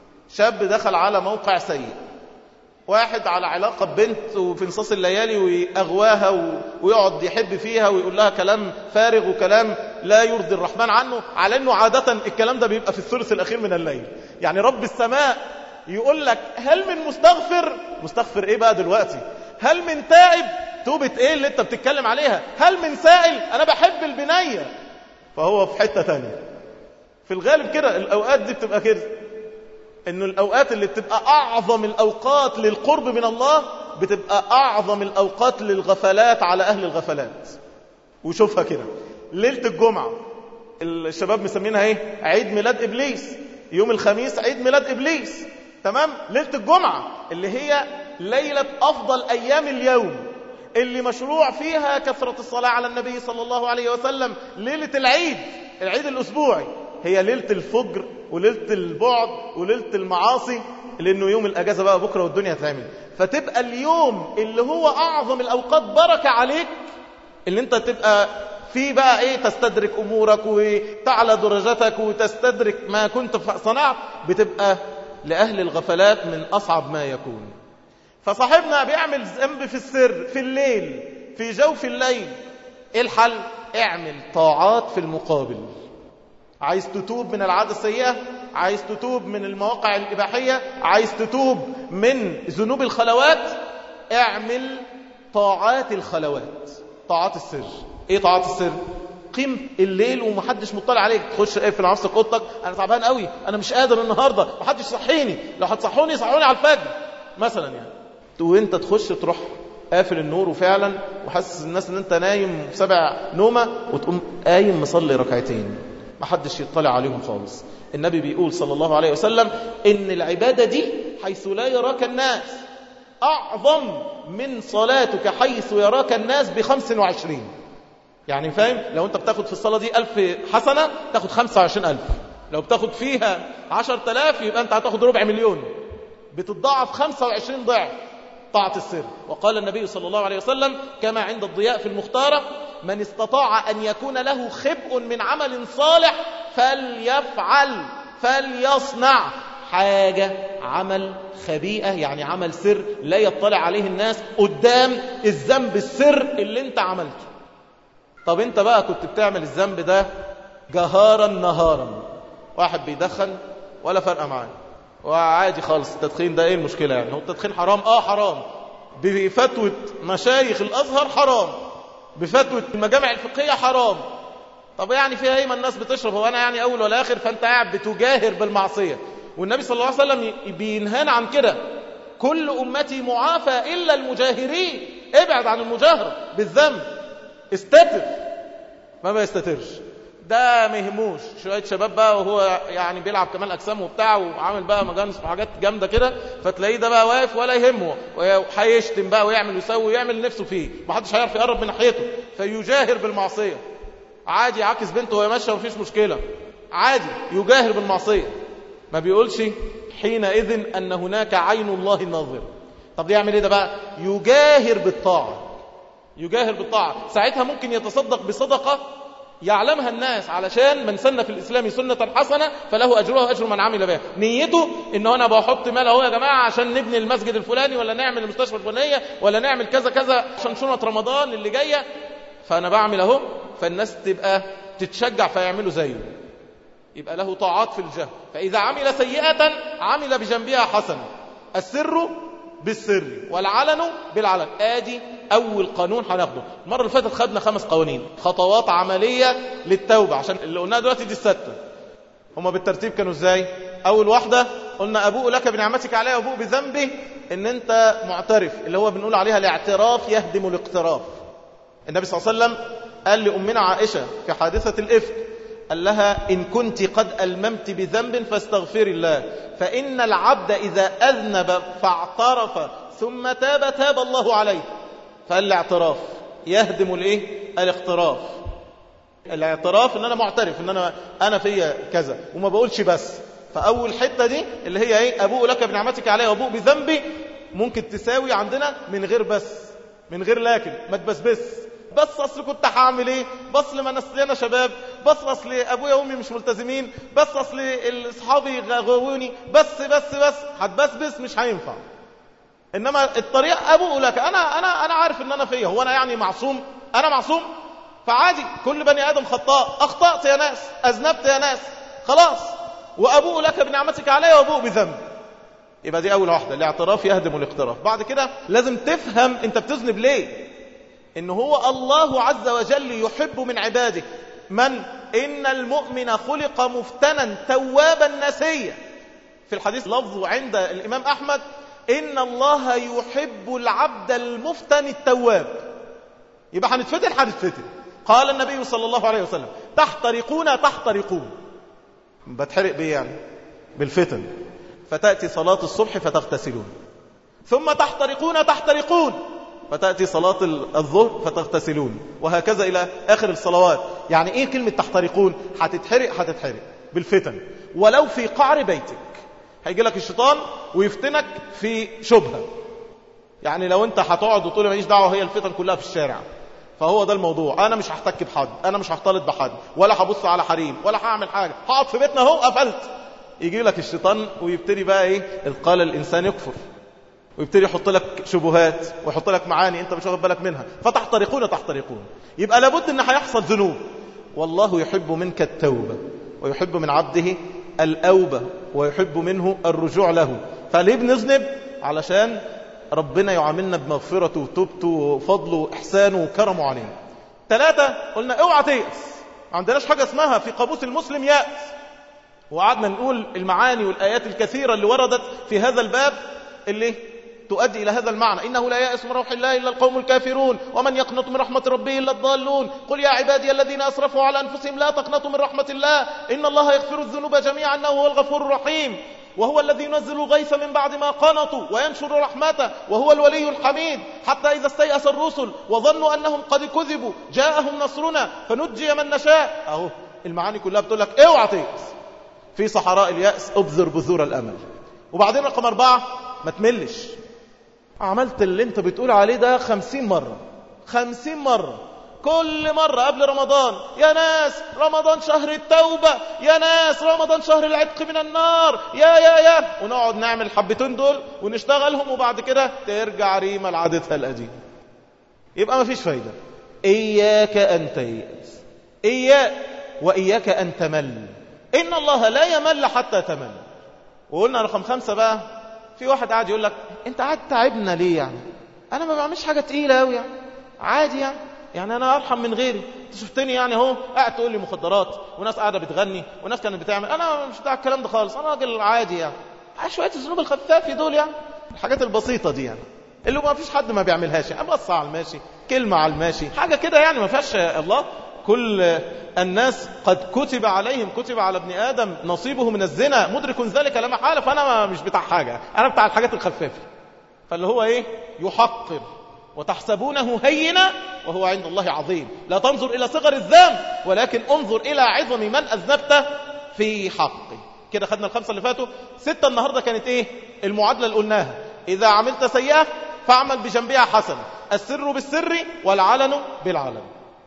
Speaker 1: شاب دخل على موقع سيء، واحد على علاقة ببنت وفي نصاص الليالي ويأغواها ويقعد يحب فيها ويقول لها كلام فارغ وكلام لا يرضي الرحمن عنه، على انه عادة الكلام ده بيبقى في الثلث الاخير من الليل. يعني رب السماء يقول لك هل من مستغفر؟ مستغفر ايه بقى دلوقتي؟ هل من تائب؟ توبة ايه اللي انت بتتكلم عليها؟ هل من سائل؟ انا بحب البنية. فهو في حتة تانية. في الغالب كده الاوقات دي بتبقى كده، انه الاوقات اللي بتبقى اعظم الاوقات للقرب من الله بتبقى اعظم الاوقات للغفلات على اهل الغفلات. وشوفها كده ليلة الجمعة الشباب مسمينها ايه؟ عيد ميلاد ابليس. يوم الخميس عيد ميلاد ابليس، تمام؟ ليلة الجمعة اللي هي ليلة افضل ايام اليوم، اللي مشروع فيها كثرة الصلاة على النبي صلى الله عليه وسلم. ليلة العيد، العيد الأسبوعي، هي ليلة الفجر وليلة البعد وليلة المعاصي، لأنه يوم الأجازة بقى بكرة والدنيا هتعمل. فتبقى اليوم اللي هو أعظم الأوقات بركة عليك، اللي انت تبقى فيه بقى ايه، تستدرك أمورك وتعلى درجتك وتستدرك ما كنت صنعت، بتبقى لأهل الغفلات من أصعب ما يكون. فصاحبنا بيعمل ذنب في السر في الليل في جوف الليل، ايه الحل؟ اعمل طاعات في المقابل. عايز تتوب من العادة السيئة، عايز تتوب من المواقع الإباحية، عايز تتوب من ذنوب الخلوات، اعمل طاعات الخلوات، طاعات السر. ايه طاعات السر؟ قيم الليل ومحدش مطلع عليك، تخش اقفل على نفسك اوضتك، انا تعبان قوي، انا مش قادر النهارده، محدش صحيني، لو هتصحوني صحوني على الفجر مثلا يعني. وانت تخش تروح قافل النور وفعلا وحاسس الناس ان انت نايم في سبع نومه، وتقوم قايم مصلي ركعتين محدش يطلع عليهم خالص. النبي بيقول صلى الله عليه وسلم ان العباده دي حيث لا يراك الناس اعظم من صلاتك حيث يراك الناس بخمس وعشرين. يعني فاهم؟ لو انت بتاخد في الصلاه دي ألف حسنه تاخد خمسة وعشرين ألف، لو بتاخد فيها عشرة آلاف يبقى انت هتاخد ربع مليون، بتضاعف خمسة وعشرين ضعف طاعة السر. وقال النبي صلى الله عليه وسلم كما عند الضياء في المختارة: من استطاع أن يكون له خبء من عمل صالح فليفعل فليصنع. حاجة عمل خبيئة يعني عمل سر لا يطلع عليه الناس قدام الذنب السر اللي انت طب انت بقى كنت بتعمل الذنب ده جهارا نهارا، واحد بيدخن ولا فرق معاه وعادي خالص، التدخين ده ايه المشكلة يعني؟ هو التدخين حرام؟ اه حرام بفتوى مشايخ الازهر، حرام بفتوى المجامع الفقهية، حرام. طب يعني فيها ايه؟ ما الناس بتشرب، هو انا يعني اول ولا اخر؟ فانت قاعد بتجاهر بالمعصية، والنبي صلى الله عليه وسلم بينهانا عن كده. كل امتي معافى الا المجاهرين، ابعد عن المجاهرة بالذنب، استتر. ما بيستترش، ده مهموش شوية شباب بقى وهو يعني بيلعب كمال أجسام وبتاع وعامل بقى مجانس وحاجات جامدة كده، فتلاقيه ده بقى واقف ولا يهمه، وهيشتم بقى ويعمل ويسوي ويعمل نفسه فيه، محدش هيعرف يقرب من ناحيته، فيجاهر بالمعصية. عادي عاكس بنته وهي ماشية ومفيش مشكلة، عادي يجاهر بالمعصية. ما بيقولش حينئذ أن هناك عين الله الناظر. طب دي يعمل ايه ده بقى؟ يجاهر بالطاعة، يجاهر بالطاعة. ساعتها ممكن يتصدق بصدقة يعلمها الناس، علشان من سن في الإسلام سنة حسنة فله أجرها وأجر من عمل بها. نيته إنه أنا بحط مال اهو يا جماعة عشان نبني المسجد الفلاني، ولا نعمل المستشفى الفلانية، ولا نعمل كذا كذا عشان شنطة رمضان اللي جاية، فأنا بعمل اهو، فالناس تبقى تتشجع فيعملوا زيه، يبقى له طاعات في الجهر. فإذا عمل سيئة عمل بجنبها حسنة، السر بالسر والعلن بالعلن. آدي أول قانون هناخده. المرة اللي فاتت خدنا خمس قوانين، خطوات عملية للتوبة، عشان اللي قلناها دلوقتي دي الستة. هما بالترتيب كانوا ازاي؟ أول واحدة قلنا أبوء لك بنعمتك علي وأبوء بذنبي، إن أنت معترف، اللي هو بنقول عليها الاعتراف يهدم الاقتراف. النبي صلى الله عليه وسلم قال لأمنا عائشة في حادثة الإفك، قال لها إن كنت قد ألممت بذنب فاستغفر الله، فإن العبد إذا أذنب فاعترف ثم تاب تاب الله عليه. فالاعتراف يهدم الايه؟ الاقتراف. الاعتراف ان انا معترف ان انا انا فيا كذا وما بقولش بس. فاول حته دي اللي هي ايه؟ ابوء لك بنعمتك علي وابوء بذنبي، ممكن تساوي عندنا من غير بس، من غير لكن، ما تبسبس بس اصل كنت هعمل ايه، بس لما نسينا شباب، بس اصل ابويا وامي مش ملتزمين، بس اصل اصحابي غاووني، بس بس بس هتبسبس مش هينفع. انما الطريق ابوء لك، انا انا انا عارف ان انا فيا، هو انا يعني معصوم؟ انا معصوم؟ فعادي كل بني ادم خطاء، اخطأت يا ناس، اذنبت يا ناس، خلاص، وابوء لك بنعمتك علي وابوء بذنب. يبقى دي اول واحده، الاعتراف يهدم الاقتراف. بعد كده لازم تفهم انت بتذنب ليه، ان هو الله عز وجل يحب من عباده من ان المؤمن خلق مفتنا توابا نسيا. في الحديث لفظ عند الامام احمد إن الله يحب العبد المفتن التواب. يبقى هنتفتن هنتفتن. قال النبي صلى الله عليه وسلم تحترقون تحترقون، بتحرق بيه يعني بالفتن، فتأتي صلاة الصبح فتغتسلون، ثم تحترقون تحترقون، فتأتي صلاة الظهر فتغتسلون، وهكذا إلى آخر الصلوات. يعني إيه كلمة تحترقون؟ هتتحرق هتتحرق بالفتن، ولو في قعر بيتك. هيجي لك الشيطان ويفتنك في شبهة، يعني لو انت هتقعد وتقول ماليش دعوه، هي الفتن كلها في الشارع، فهو ده الموضوع، انا مش هحتك بحد، انا مش هختلط بحد، ولا هبص على حريم، ولا هعمل حاجه، هقعد في بيتنا اهو قفلت. يجي لك الشيطان ويبتدي بقى ايه؟ إذ قال الانسان يكفر، ويبتدي يحط لك شبهات ويحط لك معاني انت مش واخد بالك منها، فتحترقون تحترقون. يبقى لابد ان هيحصل ذنوب، والله يحب منك التوبه، ويحب من عبده الأوبة، ويحب منه الرجوع له. فليه بنذنب؟ علشان ربنا يعاملنا بمغفرته وتوبته وفضله وإحسانه وكرمه علينا. ثلاثة قلنا اوعى تيأس، ما عندناش حاجة اسمها في قاموس المسلم يأس. وقعدنا نقول المعاني والآيات الكثيرة اللي وردت في هذا الباب اللي تؤدي إلى هذا المعنى. إنه لا يأس من روح الله إلا القوم الكافرون، ومن يقنط من رحمة ربه إلا الضالون. قل يا عبادي الذين أسرفوا على أنفسهم لا تقنطوا من رحمة الله إن الله يغفر الذنوب جميعا إنه هو الغفور الرحيم، وهو الذي ينزل الغيث من بعد ما قنطوا وينشر رحمته وهو الولي الحميد، حتى إذا استيأس الرسل وظنوا أنهم قد كذبوا جاءهم نصرنا فنجي من نشاء. أهو المعاني كلها بتقول لك اوعى تيأس، في صحراء اليأس ابذر بذور الأمل. وبعدين رقم أربعة، ما تملش. عملت اللي انت بتقول عليه ده خمسين مرة خمسين مرة، كل مرة قبل رمضان يا ناس رمضان شهر التوبة، يا ناس رمضان شهر العتق من النار، يا يا يا ونقعد نعمل الحبتين دول ونشتغلهم، وبعد كده ترجع ريما لعادتها القديمة. يبقى ما فيش فايدة. إياك أن تيأس، إياك وإياك أن تمل. إن الله لا يمل حتى تمل. وقلنا رقم خمسة بقى، في واحد قاعد يقول لك انت قاعد تعبنا ليه يعني؟ انا ما بعملش حاجة تقيلة قوي يعني، عادي يعني يعني انا ارحم من غيري. انت شفتني يعني اهو قاعد تقول لي مخدرات وناس قاعدة بتغني وناس كانت بتعمل، انا مش بتاع الكلام ده خالص، انا راجل عادي يعني. شوية الذنوب الخفافة دول يعني، الحاجات البسيطة دي يعني اللي ما فيش حد ما بيعملهاش يعني، بص على الماشي، كلمة على الماشي، حاجة كده يعني ما فيهاش الله. كل الناس قد كتب عليهم، كتب على ابن آدم نصيبه من الزنا مدرك ذلك لا محالة. فأنا مش بتاع حاجة، أنا بتاع الحاجات الخفافة. فاللي هو إيه؟ يحقر وتحسبونه هينا وهو عند الله عظيم. لا تنظر إلى صغر الذنب ولكن انظر إلى عظم من أذنبته في حقه. كده خدنا الخمسة اللي فاتوا. ستة النهاردة كانت إيه؟ المعادلة اللي قلناها، إذا عملت سيئة فاعمل بجنبها حسنة، السر بالسر والعلن بالعلن.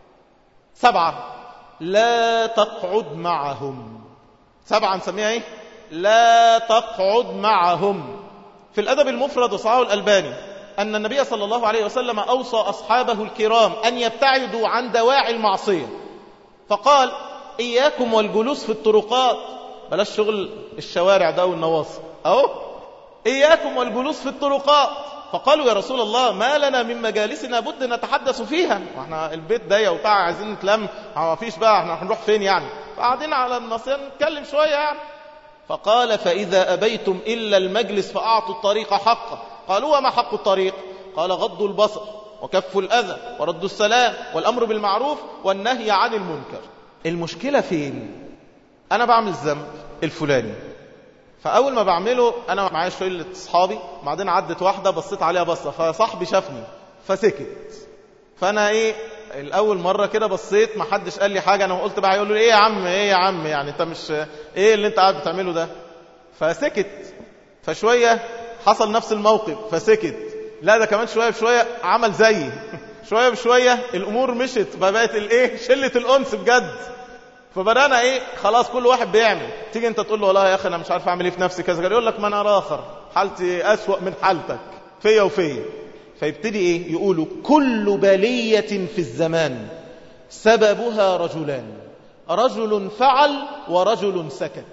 Speaker 1: سبعة، لا تقعد معهم. سبعة نسميها ايه؟ لا تقعد معهم. في الأدب المفرد وصححه الألباني أن النبي صلى الله عليه وسلم أوصى أصحابه الكرام أن يبتعدوا عن دواعي المعصية، فقال إياكم والجلوس في الطرقات، بلاش شغل الشوارع ده والنواصي أهو، إياكم والجلوس في الطرقات. فقالوا يا رسول الله ما لنا من مجالسنا بد نتحدث فيها، واحنا البيت ضيق وبتاع عايزين نتلم، ما فيش بقى احنا هنروح فين يعني، فقاعدين على النصيان نتكلم شويه يعني. فقال فإذا أبيتم إلا المجلس فأعطوا الطريق حقه. قالوا وما حق الطريق؟ قال غض البصر وكف الأذى ورد السلام والأمر بالمعروف والنهي عن المنكر. المشكلة فين؟ أنا بعمل الذنب الفلاني، فأول ما بعمله أنا معايا شوية أصحابي، بعدين عدت واحدة بصيت عليها بصة، فصاحبي شافني فسكت. فأنا إيه الأول مرة كده بصيت، ما حدش قال لي حاجة، أنا قلت بقى يقول له إيه يا عم إيه يا عم يعني أنت مش إيه اللي أنت قاعد بتعمله ده؟ فسكت. فشوية حصل نفس الموقف فسكت. لا ده كمان شوية بشوية عمل زيي شوية بشوية الأمور مشت، بقت الإيه شلة الأنس بجد. فبدأنا ايه خلاص كل واحد بيعمل. تيجي انت تقول له والله يا اخي انا مش عارف اعمل ايه في نفسي كذا، يقول لك ما انا راخر حالتي اسوأ من حالتك فيا وفيا. فيبتدي ايه يقولوا كل بلية في الزمان سببها رجلان، رجل فعل ورجل سكت.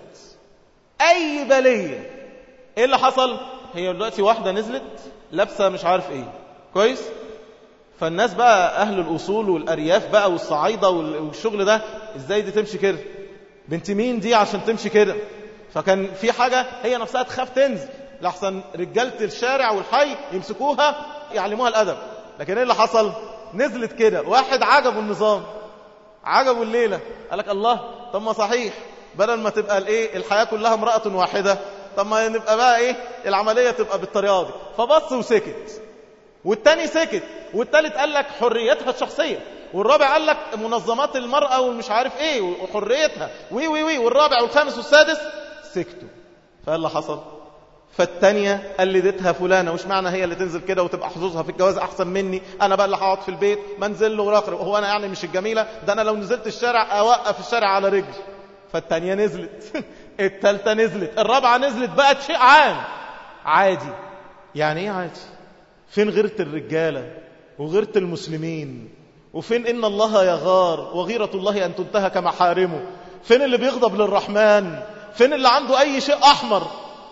Speaker 1: اي بلية ايه اللي حصل؟ هي دلوقتي واحدة نزلت لابسة مش عارف ايه كويس، فالناس بقى أهل الأصول والأرياف بقى والصعايدة والشغل ده، إزاي دي تمشي كده؟ بنت مين دي عشان تمشي كده؟ فكان في حاجة هي نفسها تخاف تنزل لحسن رجالة الشارع والحي يمسكوها يعلموها الأدب. لكن إيه اللي حصل؟ نزلت كده، واحد عجبه النظام، عجبه الليلة، قالك الله طب ما صحيح بدل ما تبقى الإيه الحياة كلها امرأة واحدة، طب ما نبقى بقى إيه العملية تبقى بالطريقة دي. فبص وسكت، والتاني سكت، والتالت قال لك حريتها الشخصية، والرابع قال لك منظمات المرأة والمش عارف ايه وحريتها وي وي وي والرابع والخامس والسادس سكتوا. فقال اللي حصل؟ فالتانية قلدتها فلانة، وش معنى هي اللي تنزل كده وتبقى حظوظها في الجواز احسن مني، انا بقى اللي هقعد في البيت ما انزل له وراقر، هو انا يعني مش الجميلة ده، انا لو نزلت الشارع اوقف الشارع على رجل. فالتانية نزلت التالتة نزلت، الرابعة نزلت، بقت شيء عام عادي. يعني ايه عادي؟ فين غيرة الرجالة وغيرة المسلمين؟ وفين إن الله يغار وغيرة الله أن تنتهك محارمه؟ فين اللي بيغضب للرحمن؟ فين اللي عنده أي شيء أحمر؟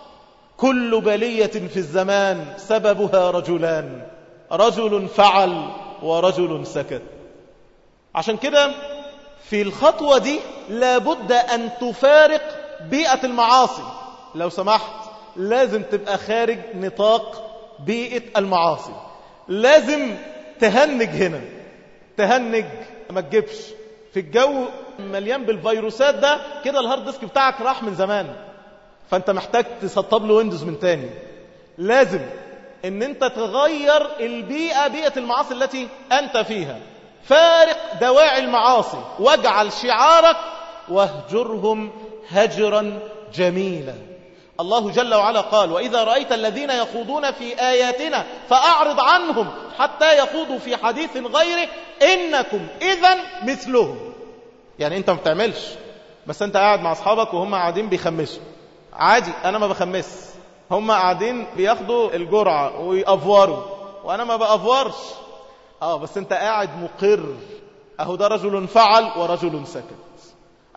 Speaker 1: كل بلية في الزمان سببها رجلان، رجل فعل ورجل سكت. عشان كده في الخطوة دي لابد أن تفارق بيئة المعاصي. لو سمحت لازم تبقى خارج نطاق بيئة المعاصي، لازم تهنج هنا، تهنج ما تجيبش في الجو مليان بالفيروسات ده كده، الهارد ديسك بتاعك راح من زمان، فانت محتاج تسطب له ويندوز من تاني. لازم ان انت تغير البيئة، بيئة المعاصي التي انت فيها. فارق دواعي المعاصي واجعل شعارك واهجرهم هجرا جميلا. الله جل وعلا قال وإذا رأيت الذين يخوضون في آياتنا فأعرض عنهم حتى يخوضوا في حديث غيره إنكم إذن مثلهم. يعني أنت ما بتعملش، بس أنت قاعد مع أصحابك وهم قاعدين بيخمسوا عادي، أنا ما بخمس، هم قاعدين بياخدوا الجرعة ويأفوروا وأنا ما بأفورش. آه بس أنت قاعد مقر، أهو ده رجل فعل ورجل سكت.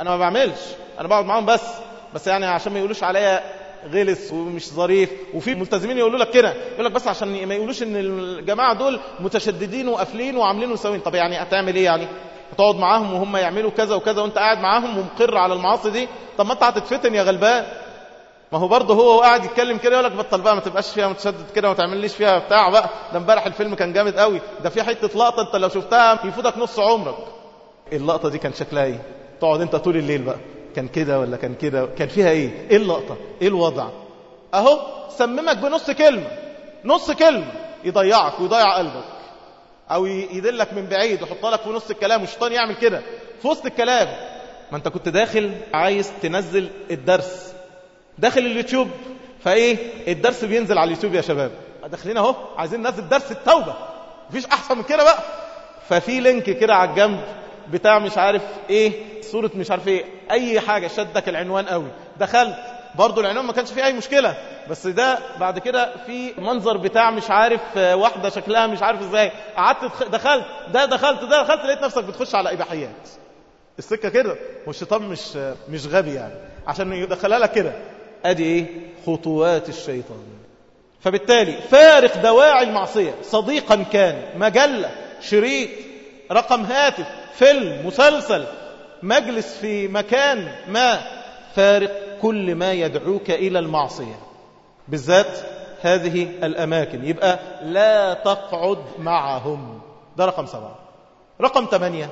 Speaker 1: انا ما بعملش، انا بقعد معاهم بس بس يعني عشان ما يقولوش عليا غلس ومش ظريف. وفي ملتزمين يقولوا لك كده، يقول لك بس عشان ما يقولوش ان الجماعه دول متشددين وقافلين وعاملين وسوين. طب يعني هتعمل ايه؟ يعني هتقعد معاهم وهم يعملوا كذا وكذا وانت قاعد معاهم ومقر على المعاصي دي؟ طب ما انت هتتفتن يا غلبان. ما هو برضه هو قاعد يتكلم كده يقول لك بطل بقى، ما تبقاش فيها متشدد كده وما تعمليش فيها بتاع بقى، ده امبارح الفيلم كان جامد قوي، ده في حته لقطه انت لو شفتها يفوتك نص عمرك. اللقطه دي كان شكلها ايه؟ تقعد انت طول الليل بقى، كان كده ولا كان كده، كان فيها ايه؟ ايه اللقطه؟ ايه الوضع؟ اهو سممك بنص كلمه، نص كلمه يضيعك ويضيع قلبك، او يدلك من بعيد ويحط لك في نص الكلام. والشيطان يعمل كده في وسط الكلام. ما انت كنت داخل عايز تنزل الدرس، داخل اليوتيوب، فايه الدرس بينزل على اليوتيوب يا شباب، داخلين اهو عايزين ننزل درس التوبه، مفيش احسن من كده بقى. ففي لينك كده على الجنب بتاع مش عارف ايه، صوره مش عارف ايه، اي حاجه شدك العنوان قوي، دخلت برضو العنوان ما كانش فيه اي مشكله، بس ده بعد كده في منظر بتاع مش عارف واحده شكلها مش عارف ازاي، قعدت دخلت ده دخلت ده دخلت لقيت نفسك بتخش على اباحيات. السكه كده، والشيطان مش مش غبي يعني عشان يدخلها لك كده. ادي ايه؟ خطوات الشيطان. فبالتالي فارق دواعي المعصيه، صديقا كان، مجله، شريط، رقم هاتف، فيلم، مسلسل، مجلس في مكان ما، فارق كل ما يدعوك إلى المعصية، بالذات هذه الأماكن، يبقى لا تقعد معهم. ده رقم سبعة. رقم ثمانية،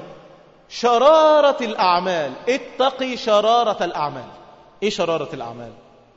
Speaker 1: شرارة الأعمال. اتقي شرارة الأعمال. إيه شرارة الأعمال؟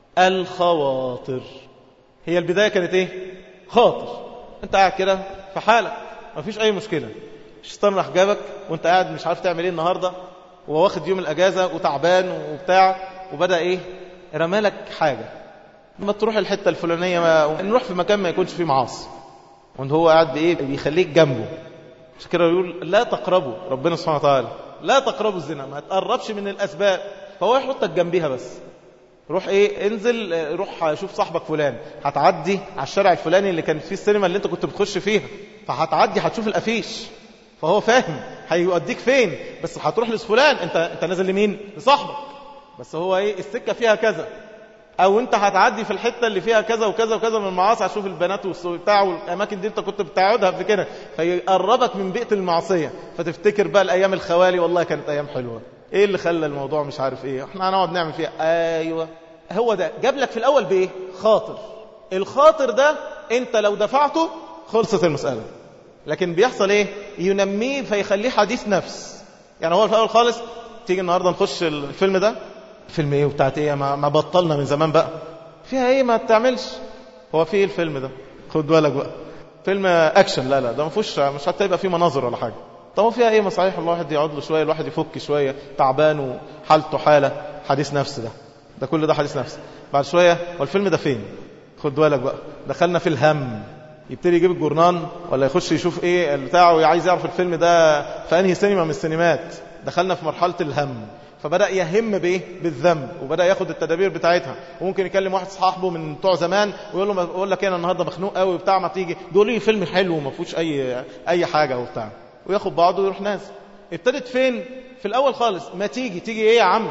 Speaker 1: الخواطر. هي البداية كانت إيه؟ خاطر، أنت قاعد كده في حالك ما فيش أي مشكلة، الشيطان راح جابك وأنت قاعد مش عارف تعمل إيه النهاردة، وواخد يوم الأجازة وتعبان وبتاع، وبدأ إيه؟ رمالك حاجة، ما تروح الحتة الفلانية، ما نروح في مكان ما يكونش فيه معاصي، وانت هو قاعد بإيه؟ بيخليك جنبه. عشان كده يقول لا تقربوا، ربنا سبحانه وتعالى لا تقربوا الزنا، ما تقربش من الأسباب، فهو يحطك جنبيها بس. روح ايه؟ انزل روح شوف صاحبك فلان، هتعدي على الشارع الفلاني اللي كان فيه السينما اللي انت كنت بتخش فيها، فهتعدي هتشوف الافيش، فهو فاهم هيوديك فين، بس هتروح لفلان، انت انت نازل لمين؟ لصاحبك، بس هو ايه؟ السكه فيها كذا. او انت هتعدي في الحته اللي فيها كذا وكذا وكذا من المعاصي، هتشوف البنات والبتاع والاماكن دي انت كنت بتقعدها قبل كده، فيقربك من بيئه المعصيه، فتفتكر بقى الايام الخوالي، والله كانت ايام حلوه، ايه اللي خلى الموضوع مش عارف ايه، احنا هنقعد نعمل فيها. ايوه هو ده جاب لك في الاول بايه؟ خاطر. الخاطر ده انت لو دفعته خلصت المساله، لكن بيحصل ايه؟ ينميه فيخليه حديث نفس. يعني هو في الاول خالص تيجي النهارده نخش الفيلم ده، فيلم ايه وبتاعت ايه، ما, ما بطلنا من زمان بقى، فيها ايه؟ ما تعملش. هو في الفيلم ده خد بالك بقى، فيلم اكشن، لا لا ده ما فيهوش، مش حتى يبقى فيه مناظر ولا حاجه. طب فيها ايه؟ ما صحيح الواحد يقعد له شويه، الواحد يفك شويه، تعبان وحالته حاله، حديث نفس ده ده كل ده حديث نفس. بعد شويه والفيلم ده فين؟ خد بالك بقى، دخلنا في الهم، يبتدي يجيب الجورنان ولا يخش يشوف ايه بتاعه، عايز يعرف الفيلم ده في انهي سينما من السينمات. دخلنا في مرحله الهم، فبدأ يهم بإيه؟ بالذنب، وبدأ ياخد التدابير بتاعتها. وممكن يكلم واحد صاحبه من بتوع زمان ويقول له يقول لك انا النهارده مخنوق قوي وبتاع، ما تيجي تقول لي فيلم حلو وما فيهوش اي اي حاجه وبتاع، وياخد بعضه ويروح نازل. ابتدت فين؟ في الاول خالص، ما تيجي تيجي ايه يا عم؟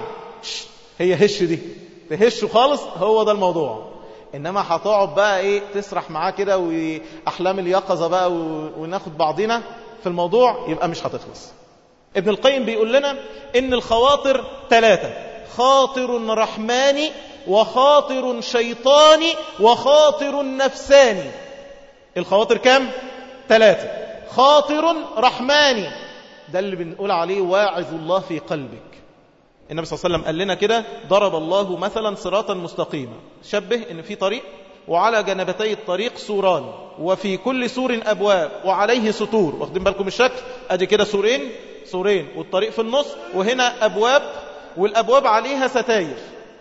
Speaker 1: هي هش دي تهشه خالص، هو ده الموضوع. انما هتقعد بقى ايه؟ تسرح معاه كده واحلام اليقظه بقى وناخد بعضنا في الموضوع، يبقى مش هتخلص. ابن القيم بيقول لنا ان الخواطر ثلاثة: خاطر رحماني، وخاطر شيطاني، وخاطر نفساني. الخواطر كم؟ ثلاثة. خاطر رحماني ده اللي بنقول عليه واعظ الله في قلبك. النبي صلى الله عليه وسلم قال لنا كده: ضرب الله مثلا صراطا مستقيما، شبه ان في طريق وعلى جنبتي الطريق سوران، وفي كل سور أبواب وعليه سطور. واخدين بالكم الشكل؟ ادي كده سورين سورين والطريق في النص، وهنا أبواب والأبواب عليها ستاير،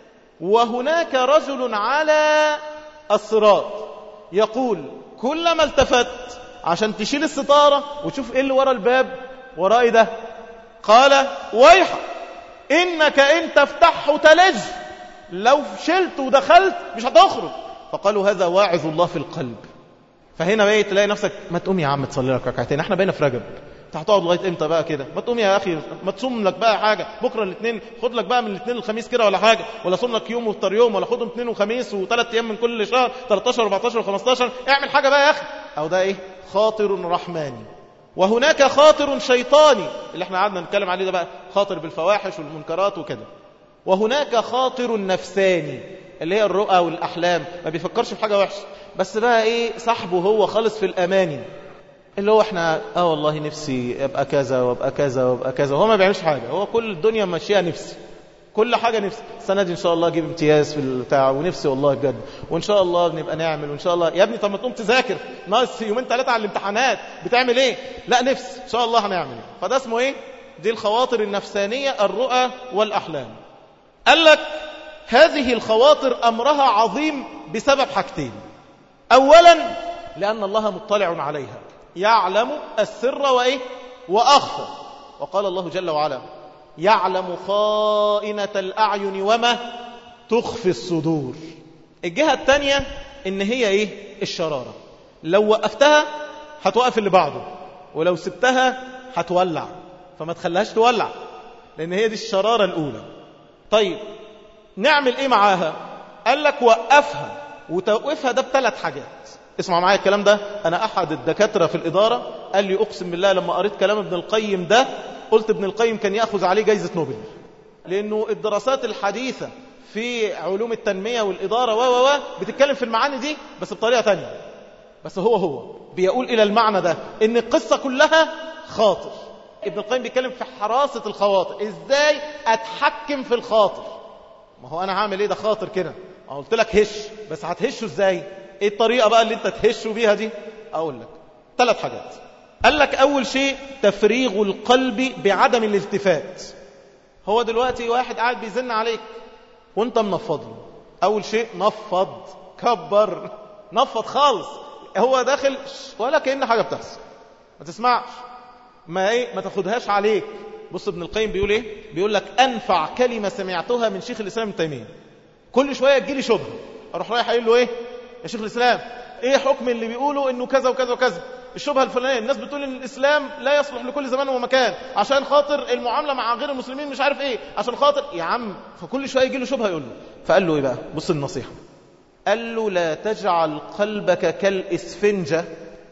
Speaker 1: وهناك رجل على الصراط يقول كلما التفت عشان تشيل الستارة وتشوف ايه اللي ورا الباب، ورائي ده، قال ويحك إنك إن تفتحه تلج، لو شلت ودخلت مش هتخرج. فقالوا هذا واعظ الله في القلب. فهنا بقى تلاقي نفسك ما تقوم يا عم تصلي لك ركعتين، احنا بقينا في رجب، انت هتقعد لغايه امتى بقى كده؟ ما تقوم يا اخي، ما تصوم لك بقى حاجه بكره الاثنين، خد لك بقى من الاثنين الخميس كده ولا حاجه، ولا صوم لك يوم وافطر يوم، ولا خدهم اثنين وخميس وثلاث ايام من كل شهر، ثلاثة عشر و14 و15، اعمل حاجه بقى يا اخي. او ده ايه؟ خاطر رحماني. وهناك خاطر شيطاني اللي احنا قعدنا نتكلم عليه ده بقى، خاطر بالفواحش والمنكرات وكده. وهناك خاطر نفساني اللي هي الرؤى والاحلام، ما بيفكرش في حاجه وحشه، بس بقى ايه، صاحبه هو خالص في الاماني، اللي هو احنا اه والله نفسي ابقى كذا وابقى كذا وابقى كذا، وهو ما بيعملش حاجه، هو كل الدنيا ماشيه نفسي، كل حاجه نفسي، السنه دي ان شاء الله اجيب امتياز في البتاع، ونفسي والله بجد، وان شاء الله بنبقى نعمل، وان شاء الله. يا ابني طب ما تقوم تذاكر، ناقص يومين ثلاثه على الامتحانات، بتعمل ايه؟ لا نفسي ان شاء الله هنعمل. فده اسمه ايه؟ دي الخواطر النفسانيه، الرؤى والاحلام. قال لك هذه الخواطر امرها عظيم بسبب حاجتين. اولا لان الله مطلع عليها، يعلم السر وإيه؟ وأخفى. وقال الله جل وعلا يعلم خائنة الأعين وما تخفي الصدور. الجهة الثانية إن هي إيه؟ الشرارة، لو وقفتها هتوقف اللي بعده، ولو سبتها هتولع، فما تخليهاش تولع، لأن هي دي الشرارة الأولى. طيب نعمل إيه معاها؟ قال لك وقفها، وتوقفها ده بثلاث حاجات. اسمع معايا الكلام ده. أنا أحد الدكاترة في الإدارة قال لي أقسم بالله لما قريت كلام ابن القيم ده قلت ابن القيم كان يأخذ عليه جائزة نوبل، لأنه الدراسات الحديثة في علوم التنمية والإدارة و و بتتكلم في المعاني دي بس بطريقة تانية، بس هو هو بيقول إلى المعنى ده إن القصة كلها خاطر. ابن القيم بيتكلم في حراسة الخواطر، إزاي أتحكم في الخاطر. ما هو أنا هعمل إيه؟ ده خاطر كده، قلت لك هش، بس هتهشه إزاي؟ ايه الطريقة بقى اللي انت تهشوا بيها دي؟ اقول لك ثلاث حاجات. قال لك اول شيء تفريغ القلب بعدم الالتفات. هو دلوقتي واحد قاعد بيزن عليك وانت منفض له، اول شيء نفض، كبر، نفض خالص، هو داخل ولا كأن حاجة بتحصل، ما تسمعش، ما ايه، ما تاخدهاش عليك. بص ابن القيم بيقول ايه؟ بيقول لك انفع كلمة سمعتها من شيخ الاسلام ابن تيمية. كل شوية تجيلي شبهة اروح رايح قايل له ايه يا شيخ الإسلام؟ ايه حكم اللي بيقولوا انه كذا وكذا وكذا؟ الشبهة الفلانية، الناس بتقول ان الإسلام لا يصلح لكل زمان ومكان، عشان خاطر المعاملة مع غير المسلمين مش عارف ايه، عشان خاطر يا عم. فكل شوية يجي له شبهة يقول له. فقال له ايه بقى؟ بص النصيحة، قال له لا تجعل قلبك كالإسفنجة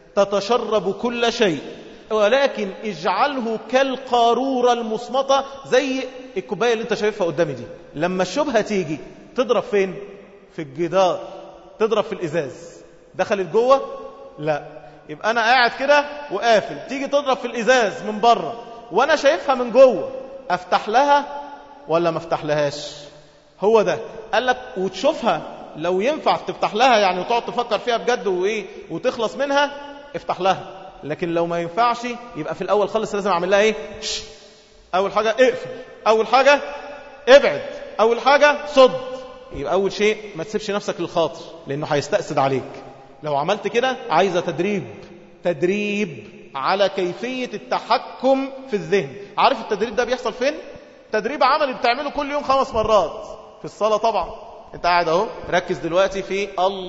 Speaker 1: تتشرب كل شيء، ولكن اجعله كالقارورة المصمطة، زي الكوباية اللي انت شايفها قدامي دي، لما الشبهة تيجي تضرب فين؟ في الجدار، تضرب في الإزاز، دخلت جوه؟ لا، يبقى أنا قاعد كده وقافل، تيجي تضرب في الإزاز من بره وأنا شايفها من جوه، أفتح لها ولا ما افتح لهاش؟ هو ده. قال لك وتشوفها لو ينفع تفتح لها يعني، وتقعد تفكر فيها بجد وإيه وتخلص منها، افتح لها. لكن لو ما ينفعش يبقى في الأول خالص لازم أعمل لها إيه؟ شش. أول حاجة اقفل، أول حاجة ابعد، أول حاجة صد. يبقى أول شيء ما تسيبش نفسك للخاطر، لأنه هيستأسد عليك. لو عملت كده عايزة تدريب، تدريب على كيفية التحكم في الذهن. عارف التدريب ده بيحصل فين؟ تدريب عملي بتعمله كل يوم خمس مرات في الصلاة. طبعا انت قاعد اهو، ركز دلوقتي في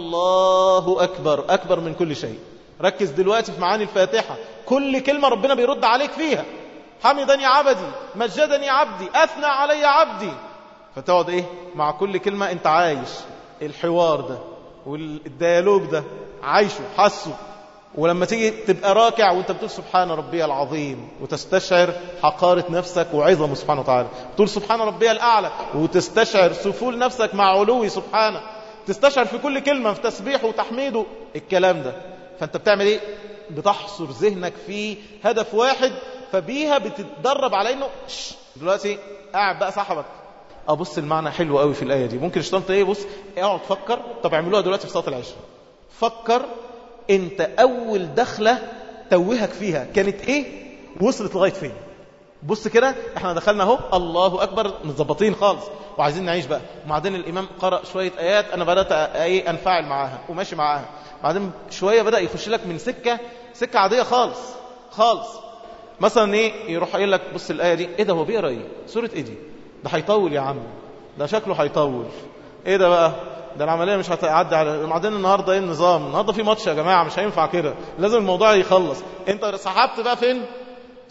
Speaker 1: الله أكبر، أكبر من كل شيء. ركز دلوقتي في معاني الفاتحة، كل كلمة ربنا بيرد عليك فيها. حمدني عبدي، مجدني عبدي، أثنى علي عبدي. فتقعد ايه مع كل كلمة انت عايش الحوار ده والديالوج ده، عايشه حسه. ولما تيجي تبقى راكع وانت بتقول سبحان ربي العظيم، وتستشعر حقارة نفسك وعظمه سبحانه وتعالى، تقول سبحان ربي الأعلى، وتستشعر سفول نفسك مع علوي سبحانه، تستشعر في كل كلمة في تسبيحه وتحميده الكلام ده. فانت بتعمل ايه؟ بتحصر ذهنك في هدف واحد، فبيها بتتدرب على انه دلوقتي قاعد بقى صاحبك. ابص المعنى حلو قوي في الآية دي، ممكن الشيطان ايه، بص اقعد فكر. طب اعملوها دلوقتي في صلاة العشاء، فكر انت اول دخلة توهك فيها كانت ايه، وصلت لغاية فين. بص كده، احنا دخلنا اهو الله اكبر، متظبطين خالص وعايزين نعيش بقى. وبعدين الامام قرأ شوية ايات، انا بدأت ايه انفعل معاها وماشي معاها. بعدين شوية بدأ يخش لك من سكة سكة عادية خالص خالص. مثلا ايه، يروح قايل لك بص الآية دي، ايه ده هو بيقرأ ايه، سورة ايه دي، ده هيطول يا عم، ده شكله هيطول، ايه ده بقى، ده العملية مش هتعدي على. بعدين النهاردة ايه النظام، النهاردة في ماتش يا جماعة، مش هينفع كده، لازم الموضوع يخلص. انت سحبت بقى فين؟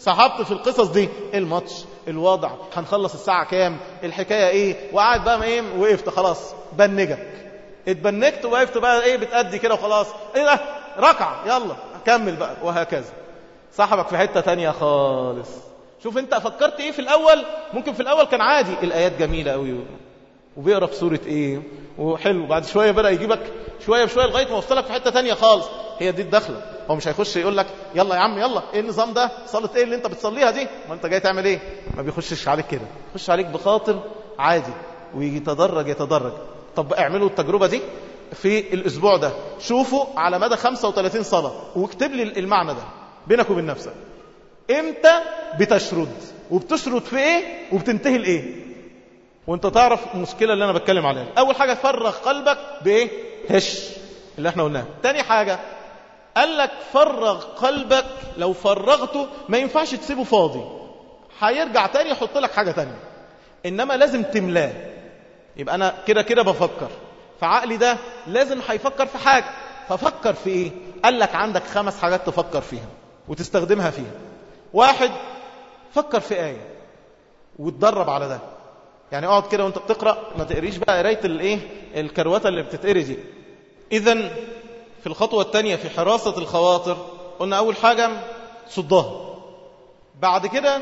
Speaker 1: سحبت في القصص دي الماتش، الوضع، هنخلص الساعة كام، الحكاية ايه، وقعد بقى ايه، وقفت خلاص بنجك، اتبنجت وقفت بقى ايه بتأدي كده وخلاص، ايه ده ركعة يلا كمل بقى، وهكذا سحبك في حتة تانية خالص. شوف انت فكرت ايه في الاول، ممكن في الاول كان عادي، الايات جميلة قوي وبيقرأ في سورة ايه وحلو، بعد شوية بدأ يجيبك شوية بشوية لغاية ما وصلك في حتة تانية خالص. هي دي الدخلة، هو مش هيخش يقول لك يلا يا عم يلا ايه النظام ده، صلاة ايه اللي انت بتصليها دي، ما انت جاي تعمل ايه، ما بيخشش عليك كده، يخش عليك بخاطر عادي ويتدرج يتدرج. طب اعملوا التجربة دي في الاسبوع ده، شوفوا على مدى خمسة وثلاثين صلاة واكتب لي المعنى ده بينك وبين نفسك، امتى بتشرد وبتشرد في ايه وبتنتهي لايه، وانت تعرف المشكلة اللي انا بتكلم عليها. اول حاجة فرغ قلبك بايه، هش اللي احنا قلناه. تاني حاجة قال لك فرغ قلبك، لو فرغته ما ينفعش تسيبه فاضي، هيرجع تاني يحط لك حاجة تانية، انما لازم تملاه. يبقى انا كده كده بفكر، فعقلي ده لازم هيفكر في حاجة، ففكر في ايه؟ قال لك عندك خمس حاجات تفكر فيها وتستخدمها فيها. واحد، فكر في آية وتدرب على ده، يعني اقعد كده وانت بتقرأ ما تقريش بقى قرايه الايه الكروته اللي بتتقري دي. اذا في الخطوة الثانية في حراسة الخواطر قلنا اول حاجة صدها، بعد كده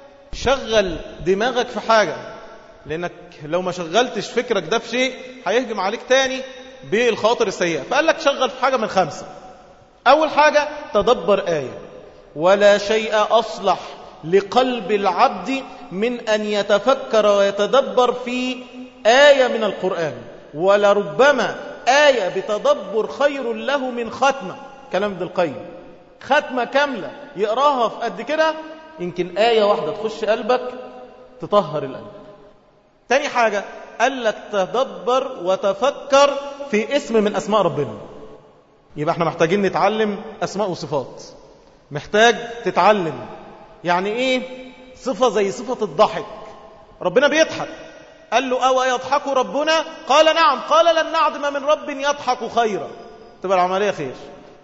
Speaker 1: شغل دماغك في حاجة، لانك لو ما شغلتش فكرك ده في شيء هيهجم عليك تاني بالخواطر السيئة. فقال لك شغل في حاجة من خمسة. اول حاجة تدبر آية، ولا شيء اصلح لقلب العبد من أن يتفكر ويتدبر في آية من القرآن، ولربما آية بتدبر خير له من ختمة، كلام ابن القيم، ختمة كاملة يقراها في قد كده، يمكن آية واحدة تخش قلبك تطهر القلب. تاني حاجة قال لك تدبر وتفكر في اسم من أسماء ربنا. يبقى احنا محتاجين نتعلم أسماء وصفات، محتاج تتعلم يعني ايه صفة زي صفة الضحك، ربنا بيضحك، قال له أو يضحك ربنا، قال نعم، قال لن نعدم من رب يضحك خيرا، تبقى العملية خير.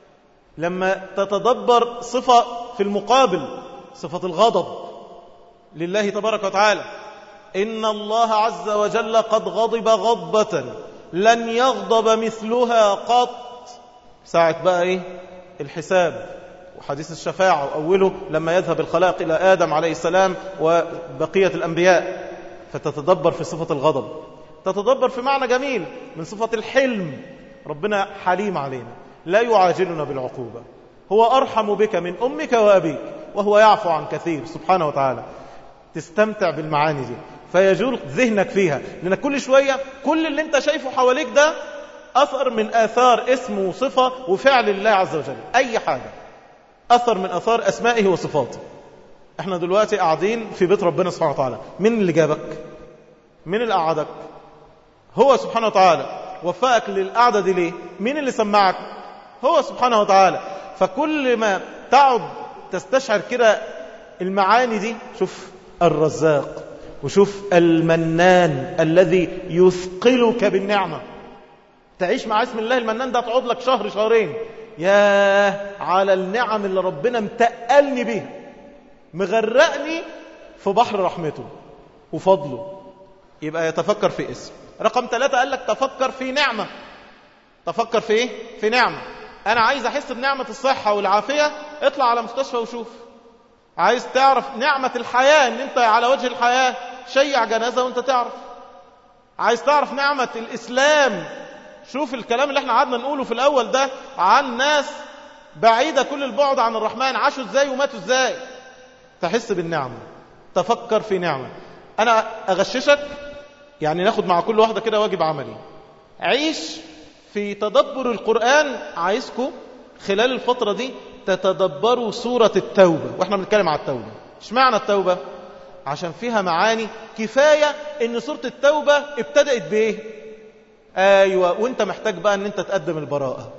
Speaker 1: لما تتدبر صفة في المقابل، صفة الغضب لله تبارك وتعالى، إن الله عز وجل قد غضب غضبة لن يغضب مثلها قط، ساعة بقى ايه الحساب وحديث الشفاعة وأوله لما يذهب الخلائق إلى آدم عليه السلام وبقية الأنبياء، فتتدبر في صفة الغضب، تتدبر في معنى جميل من صفة الحلم، ربنا حليم علينا لا يعاجلنا بالعقوبة، هو أرحم بك من أمك وأبيك وهو يعفو عن كثير سبحانه وتعالى. تستمتع بالمعاني دي فيجول ذهنك فيها، لأنك كل شوية كل اللي انت شايفه حواليك ده أثر من آثار اسم وصفة وفعل لله عز وجل، أي حاجة أثر من أثار أسمائه وصفاته. احنا دلوقتي قاعدين في بيت ربنا سبحانه وتعالى، من اللي جابك؟ من اللي قعدك؟ هو سبحانه وتعالى. وفقك للقعدة دي ليه؟ مين اللي سمعك؟ هو سبحانه وتعالى. فكل ما تعد تستشعر كده المعاني دي، شوف الرزاق وشوف المنان الذي يثقلك بالنعمة، تعيش مع اسم الله المنان ده تقعد لك شهر شهرين، يا على النعم اللي ربنا متقلني بيها، مغرقني في بحر رحمته وفضله. يبقى يتفكر في اسم. رقم ثلاثة قال لك تفكر في نعمة. تفكر في ايه؟ في نعمة. انا عايز احس بنعمة الصحة والعافية، اطلع على مستشفى وشوف. عايز تعرف نعمة الحياة ان انت على وجه الحياة، شيع جنازة وانت تعرف. عايز تعرف نعمة الاسلام، شوف الكلام اللي احنا قعدنا نقوله في الاول ده عن ناس بعيدة كل البعد عن الرحمن، عاشوا ازاي وماتوا ازاي. تحس بالنعمة، تفكر في نعمة. انا اغششك يعني، ناخد مع كل واحدة كده واجب عملي، عيش في تدبر القرآن. عايزكم خلال الفترة دي تتدبروا سورة التوبة، واحنا بنتكلم على التوبة. اشمعنى التوبة؟ عشان فيها معاني كفاية ان سورة التوبة ابتدأت بايه؟ ايوه، وانت محتاج بقى ان انت تقدم البراءة.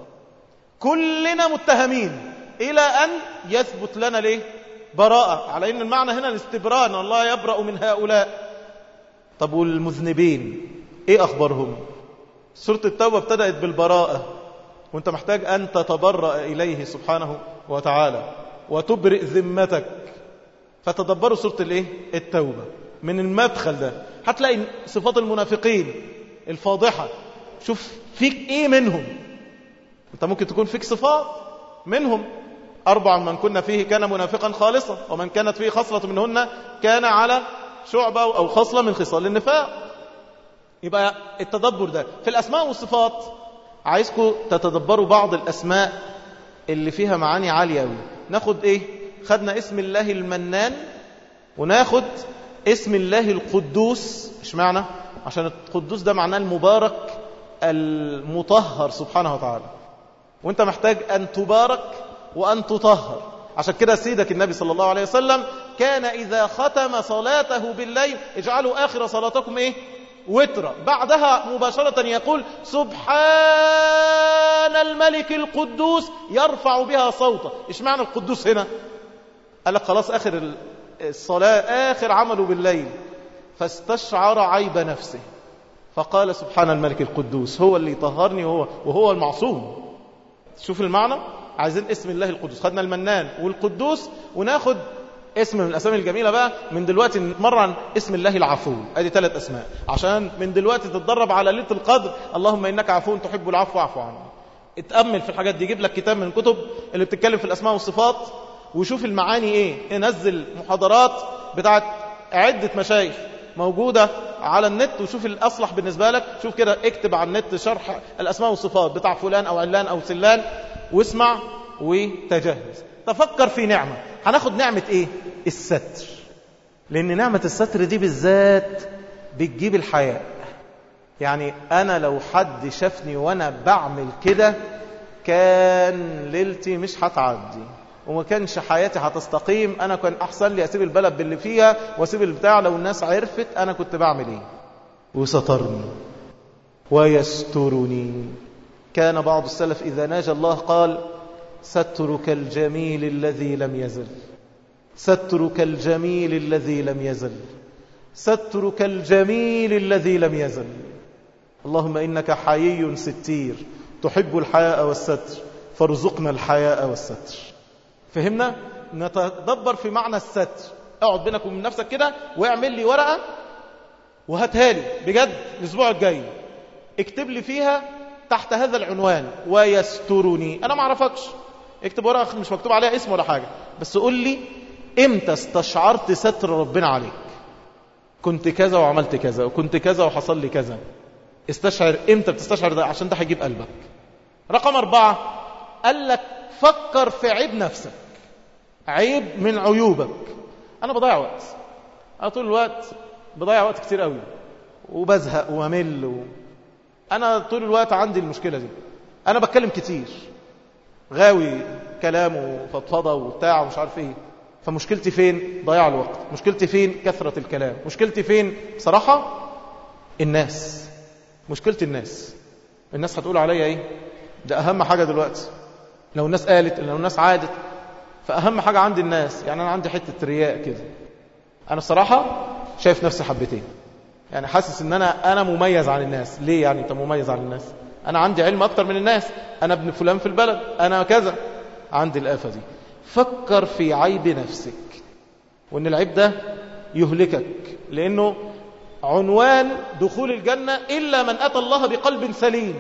Speaker 1: كلنا متهمين الى ان يثبت لنا ليه براءة، على ان المعنى هنا الاستبراء، ان الله يبرأ من هؤلاء. طب والمذنبين ايه اخبارهم؟ سورة التوبة ابتدأت بالبراءة، وانت محتاج ان تتبرأ اليه سبحانه وتعالى وتبرئ ذمتك فتدبروا سورة الايه التوبة من المدخل ده، هتلاقي صفات المنافقين الفاضحة. شوف فيك ايه منهم. انت ممكن تكون فيك صفات منهم. أربع من كنا فيه كان منافقا خالصا، ومن كانت فيه خصلة منهن كان على شعبة أو خصلة من خصال النفاق. يبقى التدبر ده في الأسماء والصفات. عايزكم تتدبروا بعض الأسماء اللي فيها معاني عالية أوي. ناخد إيه؟ خدنا اسم الله المنان، وناخد اسم الله القدوس. إيش معنى؟ عشان القدوس ده معناه المبارك المطهر سبحانه وتعالى، وانت محتاج أن تبارك وأن تطهر. عشان كده سيدك النبي صلى الله عليه وسلم كان إذا ختم صلاته بالليل اجعلوا آخر صلاتكم إيه؟ وترا. بعدها مباشرة يقول سبحان الملك القدوس، يرفع بها صوته. إيش معنى القدوس هنا؟ قال لك خلاص آخر الصلاة آخر عمله بالليل، فاستشعر عيب نفسه فقال سبحان الملك القدوس، هو اللي يطهرني وهو, وهو المعصوم. شوف المعنى. عايزين اسم الله القدوس. خدنا المنان والقدوس، وناخد اسم من الأسامي الجميلة بقى من دلوقتي نتمرن اسم الله العفو. ادي ثلاث أسماء عشان من دلوقتي تتدرب على ليلة القدر. اللهم إنك عفو تحب العفو عفو عنه. اتأمل في الحاجات دي. يجيب لك كتاب من الكتب اللي بتتكلم في الأسماء والصفات وشوف المعاني ايه. نزل محاضرات بتاعت عدة مشايخ موجودة على النت، وشوف الأصلح بالنسبة لك. شوف كده اكتب على النت شرح الأسماء والصفات بتاع فلان أو علان أو سلان، واسمع وتجهز. تفكر في نعمة. هناخد نعمة ايه؟ الستر. لأن نعمة الستر دي بالذات بتجيب الحياء. يعني أنا لو حد شافني وأنا بعمل كده كان ليلتي مش هتعدي وما كانش حياتي هتستقيم. أنا كان أحسن لي أسيب البلد باللي فيها وأسيب البتاع لو الناس عرفت أنا كنت بعمل إيه. وسترني ويسترني. كان بعض السلف إذا ناجى الله قال سترك الجميل الذي لم يزل، سترك الجميل الذي لم يزل، سترك الجميل الذي لم يزل. اللهم إنك حيي ستير تحب الحياء والستر فارزقنا الحياء والستر. فهمنا؟ نتدبر في معنى الستر. اقعد بينك وبين نفسك كده واعمل لي ورقة وهاتها لي بجد الأسبوع الجاي، اكتب لي فيها تحت هذا العنوان ويسترني. أنا ما اعرفكش، اكتب ورقة مش مكتوب عليها اسم ولا حاجة، بس قول لي امتى استشعرت ستر ربنا عليك. كنت كذا وعملت كذا وكنت كذا وحصل لي كذا. استشعر امتى بتستشعر ده، عشان ده هيجيب قلبك. رقم أربعة قال لك فكر في عيب نفسك، عيب من عيوبك. أنا بضيع وقت، أنا طول الوقت بضيع وقت كتير قوي وبزهق وامل و... أنا طول الوقت عندي المشكلة دي. أنا بتكلم كتير، غاوي كلام وفضفضة وبتاع ومش عارف ايه. فمشكلتي فين؟ ضياع الوقت. مشكلتي فين؟ كثرة الكلام. مشكلتي فين؟ بصراحة الناس. مشكلتي الناس. الناس هتقول عليا ايه؟ ده أهم حاجة دلوقتي. لو الناس قالت، لو الناس عادت، فأهم حاجة عندي الناس. يعني أنا عندي حتة رياء كده. أنا بصراحة شايف نفسي حبتين، يعني حاسس ان انا انا مميز عن الناس. ليه يعني انت مميز عن الناس؟ انا عندي علم اكتر من الناس، انا ابن فلان في البلد، انا كذا. عندي الآفة دي. فكر في عيب نفسك، وان العيب ده يهلكك، لانه عنوان دخول الجنة الا من اتى الله بقلب سليم.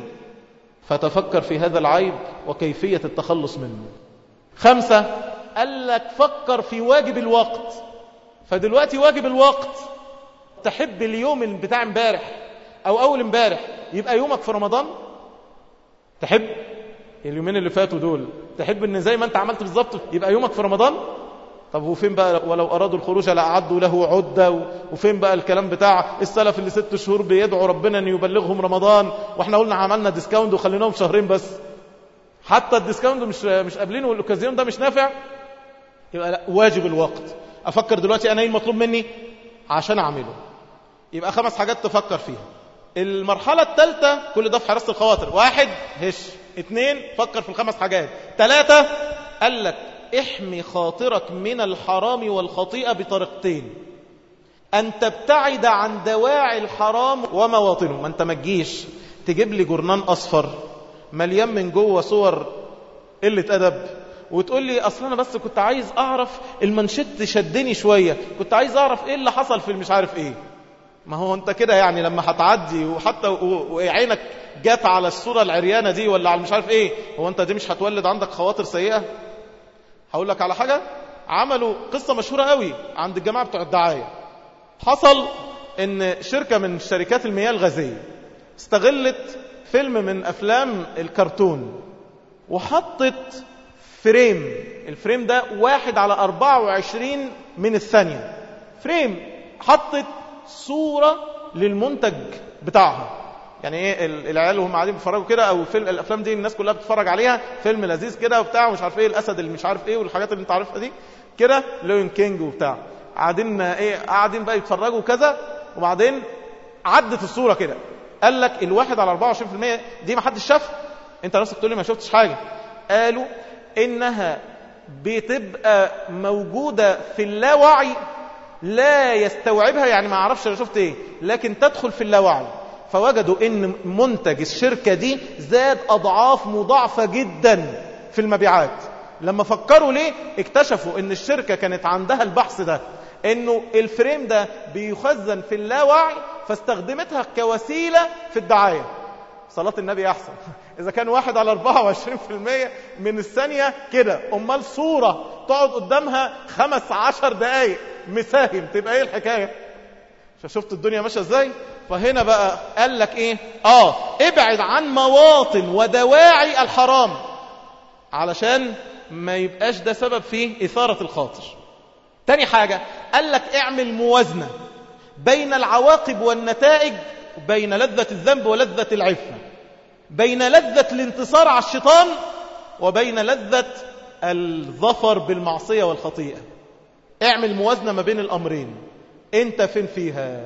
Speaker 1: فتفكر في هذا العيب وكيفية التخلص منه. خمسة قال لك فكر في واجب الوقت. فدلوقتي واجب الوقت، تحب اليوم بتاع امبارح او اول امبارح يبقى يومك في رمضان؟ تحب اليومين اللي فاتوا دول تحب ان زي ما انت عملت بالظبط يبقى يومك في رمضان؟ طب وفين بقى ولو ارادوا الخروج لاعدوا له عده؟ وفين بقى الكلام بتاع السلف اللي ست شهور بيدعوا ربنا ان يبلغهم رمضان، واحنا قلنا عملنا ديسكاونت وخليناهم شهرين بس؟ حتى الديسكاونت مش مش قابلينه والاوكازيون ده مش نافع. يبقى لا، واجب الوقت. افكر دلوقتي انا ايه المطلوب مني عشان اعمله. يبقى خمس حاجات تفكر فيها. المرحلة الثالثة كل ده في حراسة الخواطر. واحد هش، اثنين فكر في الخمس حاجات، ثلاثة قال لك احمي خاطرك من الحرام والخطيئة بطريقتين: أن تبتعد عن دواعي الحرام ومواطنه. ما انت ما تجيش تجيب لي جرنان أصفر مليان من جوه صور قلة أدب وتقول لي أصلا أنا بس كنت عايز أعرف المنشط شدني شوية، كنت عايز أعرف إيه اللي حصل في المش عارف إيه. ما هو أنت كده يعني لما هتعدي وحتى وعينك جات على الصورة العريانة دي ولا على مش عارف إيه، هو أنت دي مش هتولد عندك خواطر سيئة؟ هقول لك على حاجة، عملوا قصة مشهورة قوي عند الجماعة بتوع الدعاية. حصل إن شركة من شركات المياه الغازية استغلت فيلم من أفلام الكرتون وحطت فريم، الفريم ده واحد على أربعة وعشرين من الثانية، فريم حطت صورة للمنتج بتاعها. يعني ايه العيال وهم قاعدين بيتفرجوا كده، او فيلم الافلام دي الناس كلها بتتفرج عليها، فيلم لذيذ كده وبتاع ومش عارف ايه، الاسد اللي مش عارف ايه والحاجات اللي انت عارفها دي كده، لوين كينج وبتاع، قاعدين ايه قاعدين بقى يتفرجوا كذا، وبعدين عدت الصورة كده، قال لك الواحد على أربعة وعشرين بالمية دي ما حدش شافها، انت نفسك تقول لي ما شفتش حاجة. قالوا انها بتبقى موجودة في اللاوعي، لا يستوعبها، يعني ما عرفش انا شفت ايه، لكن تدخل في اللاوعي. فوجدوا ان منتج الشركة دي زاد اضعاف مضاعفة جدا في المبيعات. لما فكروا ليه، اكتشفوا ان الشركة كانت عندها البحث ده، انه الفريم ده بيخزن في اللاوعي، فاستخدمتها كوسيلة في الدعاية. صلاة النبي احسن اذا كان واحد على أربعة وعشرين بالمية من الثانية كده، امال صورة تقعد قدامها خمس عشر دقايق مساهم، تبقى ايه الحكاية؟ شفت الدنيا ماشية ازاي؟ فهنا بقى قال لك ايه، اه ابعد عن مواطن ودواعي الحرام علشان ما يبقاش ده سبب في اثارة الخاطر. تاني حاجة قال لك اعمل موازنة بين العواقب والنتائج، بين لذة الذنب ولذة العفة، بين لذة الانتصار على الشيطان وبين لذة الظفر بالمعصية والخطيئة. اعمل موازنة ما بين الأمرين، انت فين فيها؟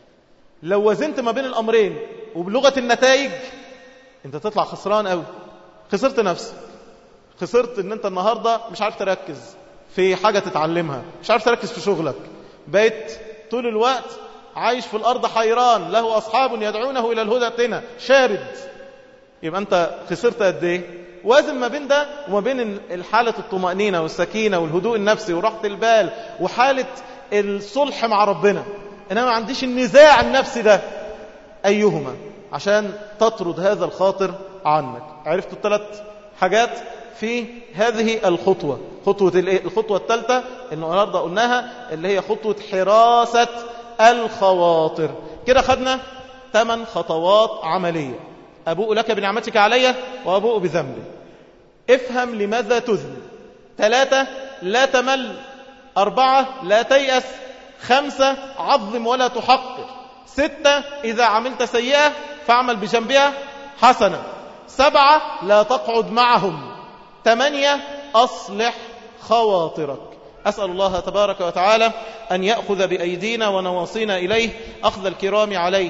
Speaker 1: لو وزنت ما بين الأمرين وبلغة النتائج انت تطلع خسران قوي، خسرت نفسك، خسرت ان انت النهاردة مش عارف تركز في حاجة تتعلمها، مش عارف تركز في شغلك، بقيت طول الوقت عايش في الأرض حيران، له أصحاب يدعونه إلى الهدى ائتنا شارد. يبقى أنت خسرت قد إيه؟ وازن ما بين ده وما بين الحالة الطمأنينة والسكينة والهدوء النفسي وراحة البال وحالة الصلح مع ربنا. أنا ما عنديش النزاع النفسي ده، أيهما عشان تطرد هذا الخاطر عنك. عرفت الثلاث حاجات في هذه الخطوة. خطوة الخطوة الثالثة إنه النهارده قلناها، اللي هي خطوة حراسة الخواطر. كده خدنا ثمان خطوات عملية: أبوء لك بنعمتك علي وأبوء بذنبي. افهم لماذا تذنب. ثلاثة، لا تمل. أربعة، لا تيأس. خمسة، عظم ولا تحقر. ستة، إذا عملت سيئة فاعمل بجنبها حسنة. سبعة، لا تقعد معهم. ثمانية، أصلح خواطرك. أسأل الله تبارك وتعالى أن يأخذ بأيدينا ونواصينا إليه أخذ الكرام عليه.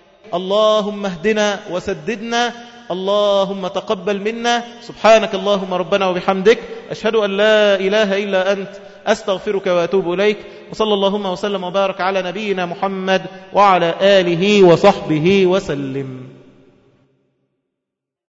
Speaker 1: اللهم اهدنا وسددنا، اللهم تقبل منا. سبحانك اللهم ربنا وبحمدك، أشهد أن لا إله إلا أنت، أستغفرك وأتوب إليك. وصلى اللهم وسلم وبارك على نبينا محمد وعلى آله وصحبه وسلم.